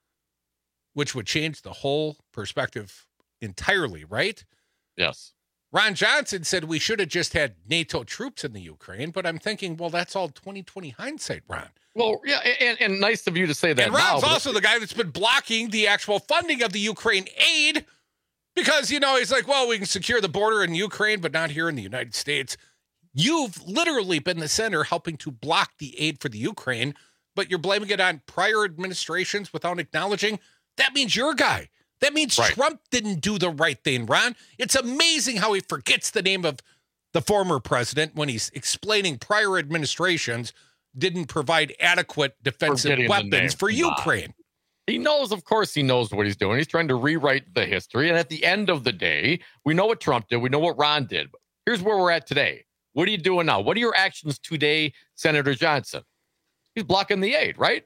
which would change the whole perspective entirely, right? Yes. Ron Johnson said we should have just had NATO troops in the Ukraine, but I'm thinking, well, that's all twenty twenty hindsight, Ron. Well, yeah, and, and nice of you to say that. And Ron's now, also the guy that's been blocking the actual funding of the Ukraine aid because, you know, he's like, well, we can secure the border in Ukraine, but not here in the United States. You've literally been the center helping to block the aid for the Ukraine, but you're blaming it on prior administrations without acknowledging that means your guy. That means right. Trump didn't do the right thing, Ron. It's amazing how he forgets the name of the former president when he's explaining prior administrations didn't provide adequate defensive weapons for Ukraine. He knows, of course, he knows what he's doing. He's trying to rewrite the history. And at the end of the day, we know what Trump did. We know what Ron did. Here's where we're at today. What are you doing now? What are your actions today, Senator Johnson? He's blocking the aid, right?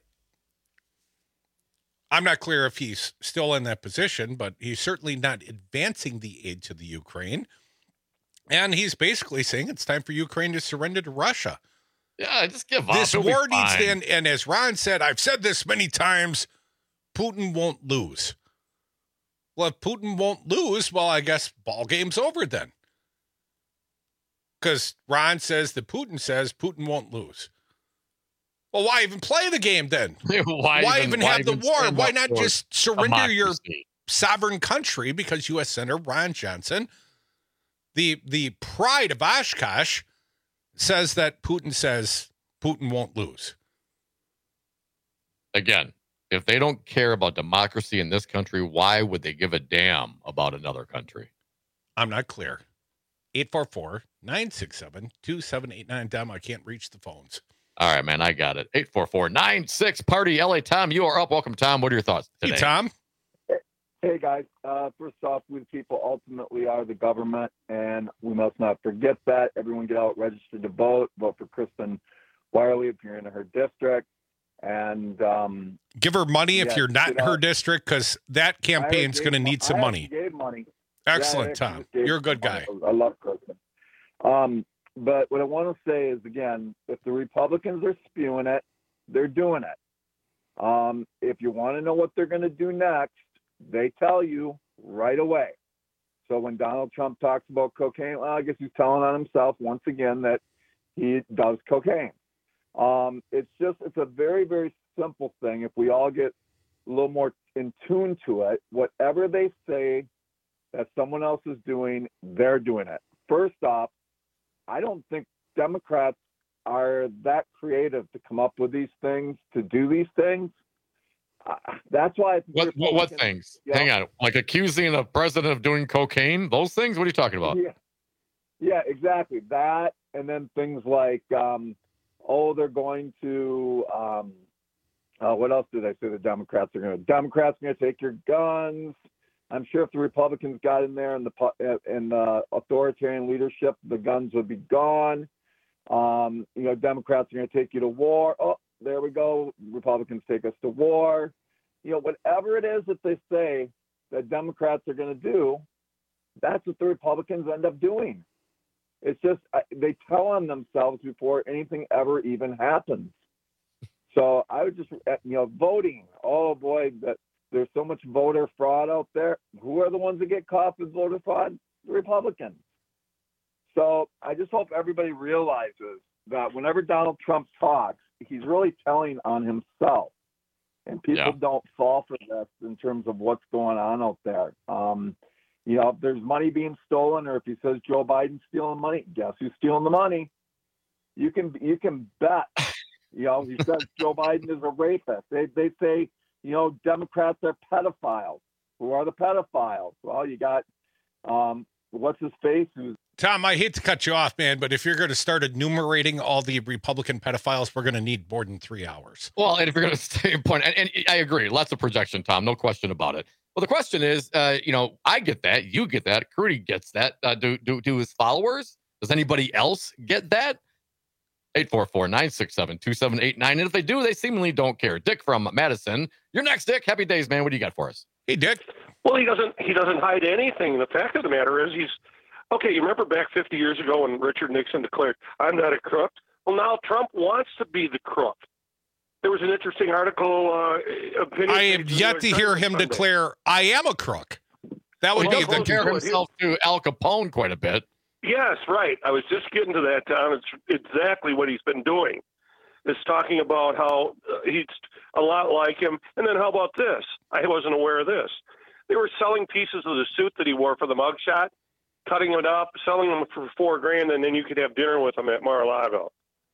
I'm not clear if he's still in that position, but he's certainly not advancing the aid to the Ukraine. And he's basically saying it's time for Ukraine to surrender to Russia. Yeah, just give up. This war needs to end. And as Ron said, I've said this many times, Putin won't lose. Well, if Putin won't lose, well, I guess ball game's over then. Because Ron says that Putin says Putin won't lose. Well, why even play the game then? why, why even, even why have even the war? Why not just surrender democracy? your sovereign country? Because U S Senator Ron Johnson, the the pride of Oshkosh, says that Putin says Putin won't lose. Again, if they don't care about democracy in this country, why would they give a damn about another country? I'm not clear. eight four four, nine six seven, two seven eight nine. Tom, I can't reach the phones. All right, man, I got it. eight four four, nine six, party L A. Tom, you are up. Welcome, Tom. What are your thoughts today? Hey, Tom. Hey, guys. Uh, first off, we the people ultimately are the government, and we must not forget that. Everyone get out, register to vote, vote for Kristen Wiley if you're in her district. And um, give her money if yeah, you're not you in know, her district, because that campaign's going to need some I money. gave money. Excellent, yeah, Tom. You're a good guy. I love Kristen. Um, but what I want to say is, again, if the Republicans are spewing it, they're doing it. Um, if you want to know what they're going to do next, they tell you right away. So when Donald Trump talks about cocaine, well, I guess he's telling on himself once again that he does cocaine. Um, it's just, it's a very, very simple thing. If we all get a little more in tune to it, whatever they say that someone else is doing, they're doing it. First off, I don't think Democrats are that creative to come up with these things, to do these things. Uh, that's why. What, what, what things? You know, Hang on. Like accusing the president of doing cocaine? Those things? What are you talking about? Yeah, yeah, exactly. That, and then things like, um, oh, they're going to, um, uh, what else did I say the Democrats are going to? Democrats are going to take your guns. I'm sure if the Republicans got in there and the and the authoritarian leadership, the guns would be gone. Um, you know, Democrats are going to take you to war. Oh, there we go. Republicans take us to war. You know, whatever it is that they say that Democrats are going to do, that's what the Republicans end up doing. It's just they tell on themselves before anything ever even happens. So I would just, you know, voting. Oh boy, that there's so much voter fraud out there. Who are the ones that get caught with voter fraud? The Republicans. So I just hope everybody realizes that whenever Donald Trump talks, he's really telling on himself, and people Yeah. don't fall for this in terms of what's going on out there. Um, You know, if there's money being stolen, or if he says Joe Biden's stealing money, guess who's stealing the money? You can you can bet. You know, he says Joe Biden is a rapist. They they say, you know, Democrats are pedophiles. Who are the pedophiles? Well, you got um, what's his face? Who's Tom, I hate to cut you off, man, but if you're going to start enumerating all the Republican pedophiles, we're going to need more than three hours. Well, and if you're going to stay in point, and, and I agree, lots of projection, Tom, no question about it. Well, the question is, uh, you know, I get that, you get that, Crudy gets that. Uh, do do do his followers? Does anybody else get that? eight four four, nine six seven, two seven eight nine. And if they do, they seemingly don't care. Dick from Madison, you're next, Dick. Happy days, man. What do you got for us? Hey, Dick. Well, he doesn't he doesn't hide anything. The fact of the matter is, he's okay. You remember back fifty years ago when Richard Nixon declared, "I'm not a crook." Well, now Trump wants to be the crook. There was an interesting article. Uh, opinion I have yet to hear him Sunday. declare, "I am a crook." That would Well, be he the compared himself to Al Capone quite a bit. Yes, right. I was just getting to that, Tom. It's exactly what he's been doing. Is talking about how uh, he's a lot like him. And then how about this? I wasn't aware of this. They were selling pieces of the suit that he wore for the mugshot, cutting it up, selling them for four grand, and then you could have dinner with him at Mar-a-Lago.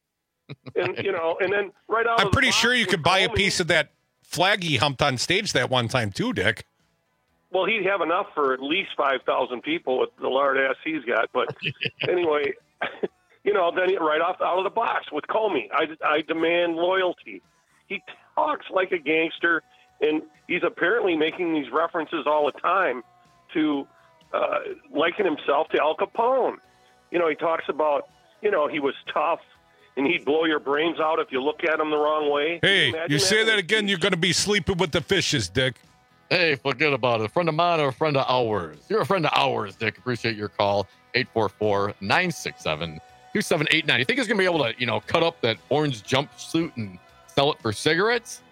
And, you know, and then right out I'm of the pretty box sure you with could buy a Comey- piece of that flag he humped on stage that one time too, Dick. Well, he'd have enough for at least five thousand people with the lard ass he's got. But anyway, you know, then he, right off out of the box with Comey, I, I demand loyalty. He talks like a gangster, and he's apparently making these references all the time to uh, liken himself to Al Capone. You know, he talks about, you know, he was tough, and he'd blow your brains out if you look at him the wrong way. Can Hey, imagine you say that again, you're going to be sleeping with the fishes, Dick. Hey, forget about it. A friend of mine or a friend of ours? You're a friend of ours, Dick. Appreciate your call. eight four four, nine six seven, two seven eight nine. You think he's going to be able to, you know, cut up that orange jumpsuit and sell it for cigarettes?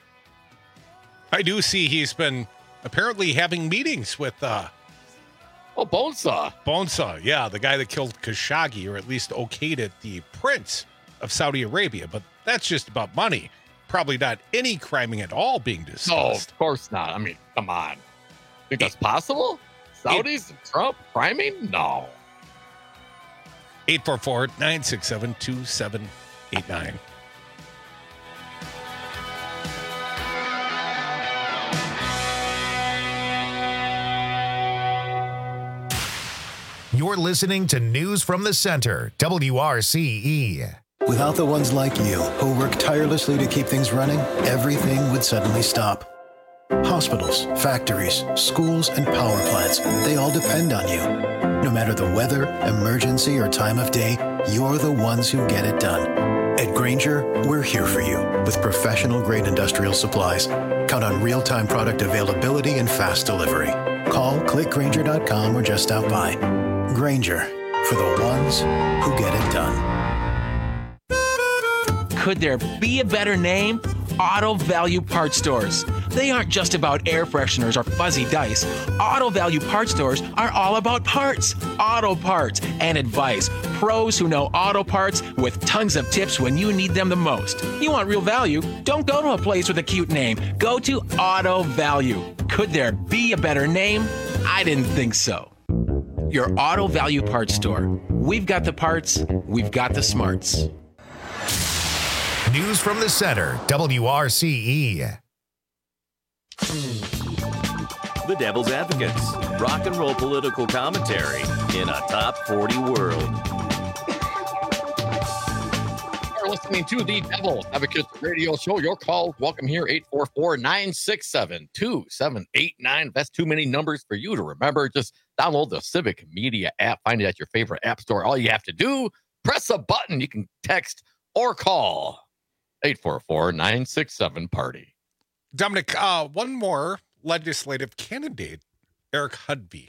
I do see he's been apparently having meetings with uh Oh, Bonesaw. Bonesaw, yeah, the guy that killed Khashoggi, or at least okayed it, the prince of Saudi Arabia. But that's just about money. Probably not any criming at all being discussed. No, of course not. I mean, come on. Think that's possible? Saudis and Trump criming? No. eight four four, nine six seven, two seven eight nine. You're listening to News from the Center, W R C E. Without the ones like you, who work tirelessly to keep things running, everything would suddenly stop. Hospitals, factories, schools, and power plants, they all depend on you. No matter the weather, emergency, or time of day, you're the ones who get it done. At Grainger, we're here for you with professional-grade industrial supplies. Count on real-time product availability and fast delivery. Call, click Grainger dot com, or just stop by. Grainger, for the ones who get it done. Could there be a better name? Auto Value Parts Stores. They aren't just about air fresheners or fuzzy dice. Auto Value Parts Stores are all about parts, auto parts, and advice. Pros who know auto parts with tons of tips when you need them the most. You want real value? Don't go to a place with a cute name. Go to Auto Value. Could there be a better name? I didn't think so. Your Auto Value Parts Store. We've got the parts, we've got the smarts. News from the Center, W R C E. The Devil's Advocates, rock and roll political commentary in a top forty world. You're listening to the Devil's Advocates Radio Show. Your call, welcome here, eight four four, nine six seven, two seven eight nine. That's too many numbers for you to remember. Just download the Civic Media app. Find it at your favorite app store. All you have to do, press a button. You can text or call eight four four, nine six seven, party. Dominic, uh, one more legislative candidate, Eric Hudby,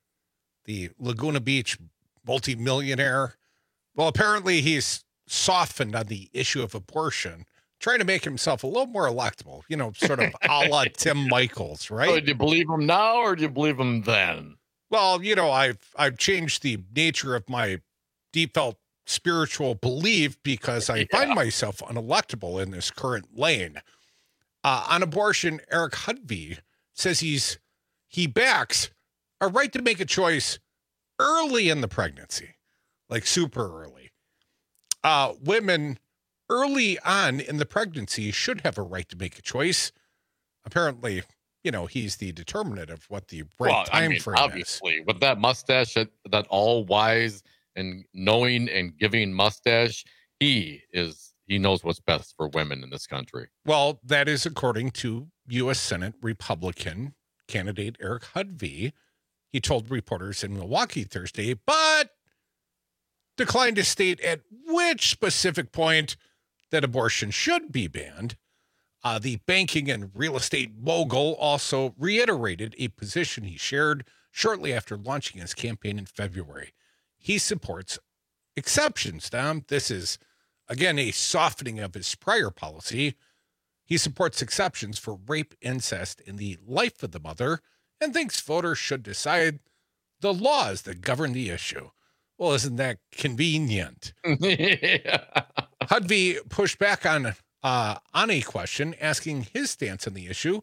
the Laguna Beach multimillionaire. Well, apparently he's softened on the issue of abortion, trying to make himself a little more electable, you know, sort of a la Tim Michaels, right? So do you believe him now or do you believe him then? Well, you know, I've I've changed the nature of my deep felt spiritual belief because I yeah. find myself unelectable in this current lane. Uh, on abortion, Eric Hudby says he's he backs a right to make a choice early in the pregnancy, like super early. Uh, women early on in the pregnancy should have a right to make a choice. Apparently, you know, he's the determinant of what the right well, time I mean, frame obviously, is. With that mustache, that, that all wise and knowing and giving mustache, he is he knows what's best for women in this country. Well, that is according to U S Senate Republican candidate Eric Hudby. He told reporters in Milwaukee Thursday, but declined to state at which specific point that abortion should be banned. Uh, the banking and real estate mogul also reiterated a position he shared shortly after launching his campaign in February. He supports exceptions, Dom. This is, again, a softening of his prior policy. He supports exceptions for rape, incest, in the life of the mother, and thinks voters should decide the laws that govern the issue. Well, isn't that convenient? yeah. Hudby pushed back on uh, on a question, asking his stance on the issue,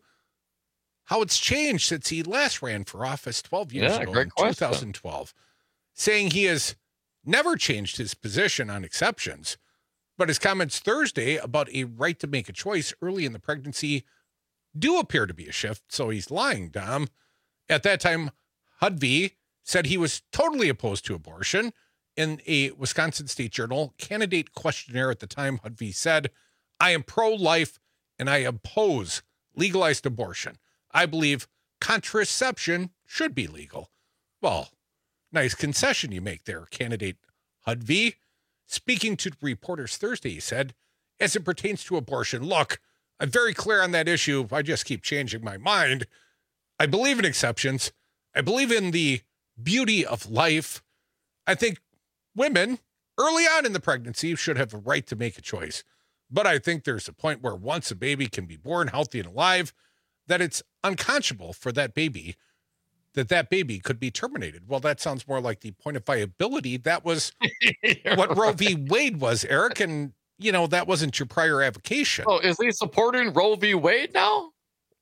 how it's changed since he last ran for office twelve years yeah, ago great in question. twenty twelve, saying he has never changed his position on exceptions, but his comments Thursday about a right to make a choice early in the pregnancy do appear to be a shift, so he's lying, Dom. At that time, Hudby said he was totally opposed to abortion. In a Wisconsin State Journal candidate questionnaire at the time, Hudby said, I am pro-life and I oppose legalized abortion. I believe contraception should be legal. Well, nice concession you make there, candidate Hudby. Speaking to reporters Thursday, he said, as it pertains to abortion, look, I'm very clear on that issue. I just keep changing my mind. I believe in exceptions. I believe in the beauty of life. I think women early on in the pregnancy should have a right to make a choice. But I think there's a point where once a baby can be born healthy and alive, that it's unconscionable for that baby, that that baby could be terminated. Well, that sounds more like the point of viability. That was what right. Roe v. Wade was, Eric. And, you know, that wasn't your prior avocation. Oh, is he supporting Roe v. Wade now?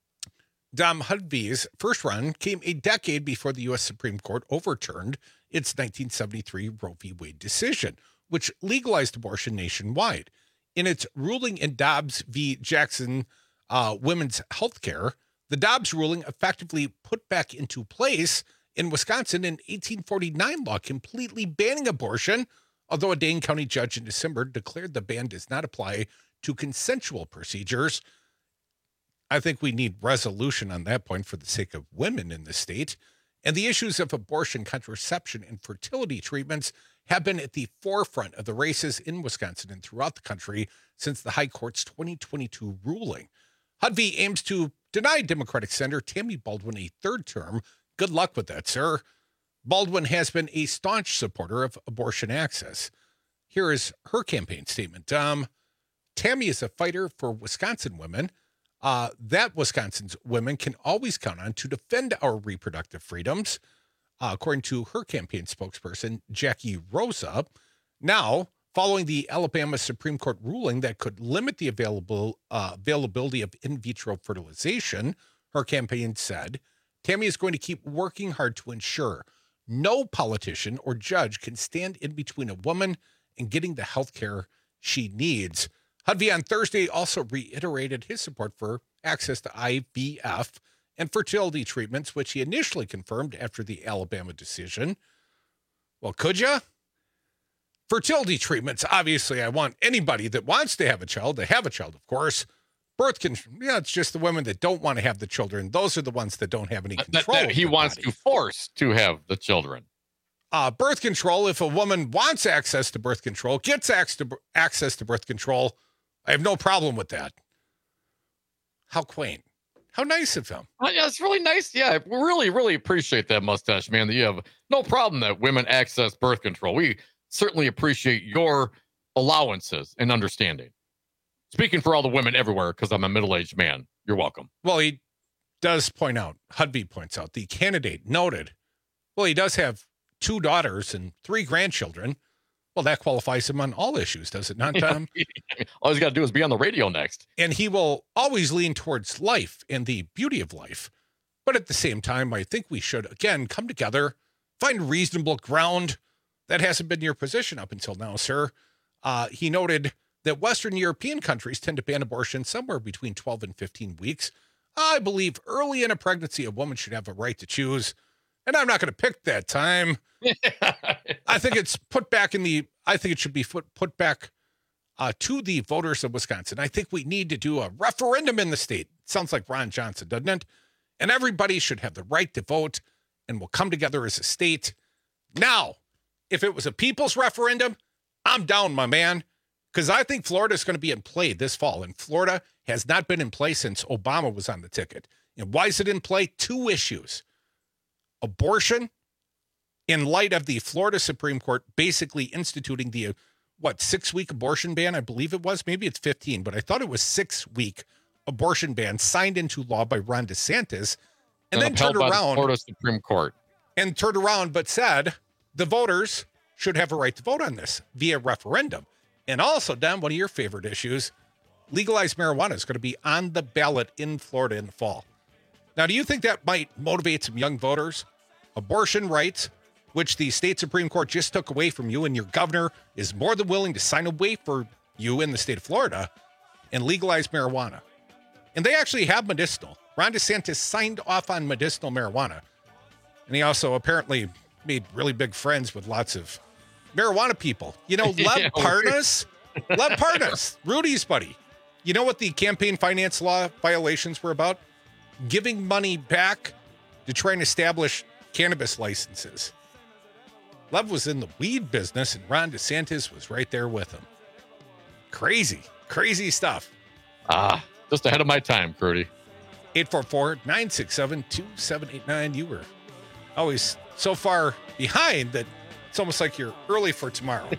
Dom Hudby's first run came a decade before the U S Supreme Court overturned its nineteen seventy-three Roe v. Wade decision, which legalized abortion nationwide. In its ruling in Dobbs v. Jackson uh, Women's Health Care, the Dobbs ruling effectively put back into place in Wisconsin an eighteen forty-nine law completely banning abortion, although a Dane County judge in December declared the ban does not apply to consensual procedures. I think we need resolution on that point for the sake of women in the state. And the issues of abortion, contraception, and fertility treatments have been at the forefront of the races in Wisconsin and throughout the country since the High Court's twenty twenty-two ruling. H U D V aims to deny Democratic Senator Tammy Baldwin a third term. Good luck with that, sir. Baldwin has been a staunch supporter of abortion access. Here is her campaign statement. Um, Tammy is a fighter for Wisconsin women. Uh, that Wisconsin's women can always count on to defend our reproductive freedoms, uh, according to her campaign spokesperson, Jackie Rosa. Now, following the Alabama Supreme Court ruling that could limit the available uh, availability of in vitro fertilization, her campaign said, Tammy is going to keep working hard to ensure no politician or judge can stand in between a woman and getting the health care she needs. H U D V on Thursday also reiterated his support for access to I V F and fertility treatments, which he initially confirmed after the Alabama decision. Well, could you? Fertility treatments, obviously, I want anybody that wants to have a child to have a child, of course. Birth control, yeah, it's just the women that don't want to have the children. Those are the ones that don't have any control. That, that he wants body. to force to have the children. Uh, birth control, if a woman wants access to birth control, gets access to birth control, I have no problem with that. How quaint. How nice of him. Uh, yeah, it's really nice. Yeah, we really, really appreciate that, Mustache Man, that you have no problem that women access birth control. We certainly appreciate your allowances and understanding. Speaking for all the women everywhere, because I'm a middle-aged man, you're welcome. Well, he does point out, H U D V points out, the candidate noted, well, he does have two daughters and three grandchildren. Well, that qualifies him on all issues, does it not, Tom? All he's got to do is be on the radio next. And he will always lean towards life and the beauty of life. But at the same time, I think we should, again, come together, find reasonable ground. That hasn't been your position up until now, sir. Uh, he noted that Western European countries tend to ban abortion somewhere between twelve and fifteen weeks. I believe early in a pregnancy, a woman should have a right to choose. And I'm not going to pick that time. I think it's put back in the, I think it should be put, put back uh, to the voters of Wisconsin. I think we need to do a referendum in the state. It sounds like Ron Johnson, doesn't it? And everybody should have the right to vote, and we'll come together as a state. Now, if it was a people's referendum, I'm down, my man, because I think Florida is going to be in play this fall. And Florida has not been in play since Obama was on the ticket. And why is it in play? Two issues. Abortion, in light of the Florida Supreme Court basically instituting the, what, six-week abortion ban, I believe it was. Maybe it's fifteen, but I thought it was six-week abortion ban signed into law by Ron DeSantis, and, and then turned around. The Florida Supreme Court. And turned around, but said the voters should have a right to vote on this via referendum. And also, Don, one of your favorite issues, legalized marijuana is going to be on the ballot in Florida in the fall. Now, do you think that might motivate some young voters? Abortion rights, which the state Supreme Court just took away from you, and your governor is more than willing to sign away for you in the state of Florida, and legalize marijuana. And they actually have medicinal. Ron DeSantis signed off on medicinal marijuana. And he also apparently made really big friends with lots of marijuana people. You know, Lev Parnas, Lev Parnas, Rudy's buddy. You know what the campaign finance law violations were about? Giving money back to try and establish cannabis licenses. Lev was in the weed business, and Ron DeSantis was right there with him. Crazy, crazy stuff. Ah, just ahead of my time, Crudy. eight four four, nine six seven, two seven eight nine. You were always so far behind that it's almost like you're early for tomorrow.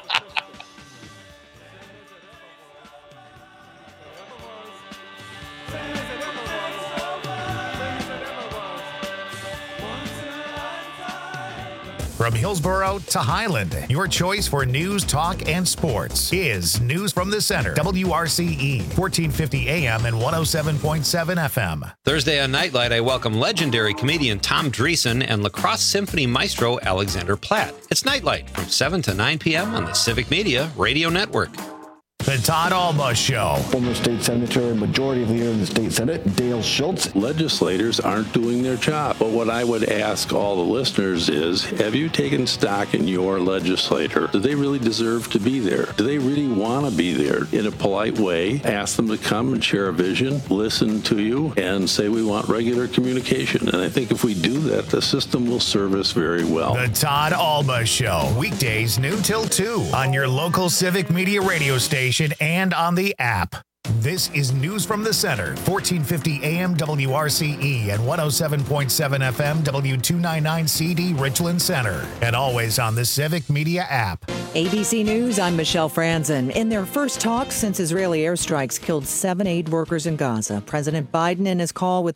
From Hillsborough to Highland, your choice for news, talk, and sports is News from the Center. W R C E, fourteen fifty A M and one oh seven point seven F M. Thursday on Nightlight, I welcome legendary comedian Tom Dreesen and lacrosse symphony maestro Alexander Platt. It's Nightlight from seven to nine P M on the Civic Media Radio Network. The Todd Alba Show. Former state senator and majority leader in the state senate, Dale Schultz. Legislators aren't doing their job. But what I would ask all the listeners is, have you taken stock in your legislator? Do they really deserve to be there? Do they really want to be there? In a polite way, ask them to come and share a vision, listen to you, and say we want regular communication. And I think if we do that, the system will serve us very well. The Todd Alba Show. Weekdays noon till two on your local Civic Media radio station and on the app. This is News from the Center, fourteen fifty A M W R C E and one oh seven point seven F M W two ninety-nine C D Richland Center, and always on the Civic Media app. A B C News, I'm Michelle Franzen. In their first talks since Israeli airstrikes killed seven aid workers in Gaza, President Biden in his call with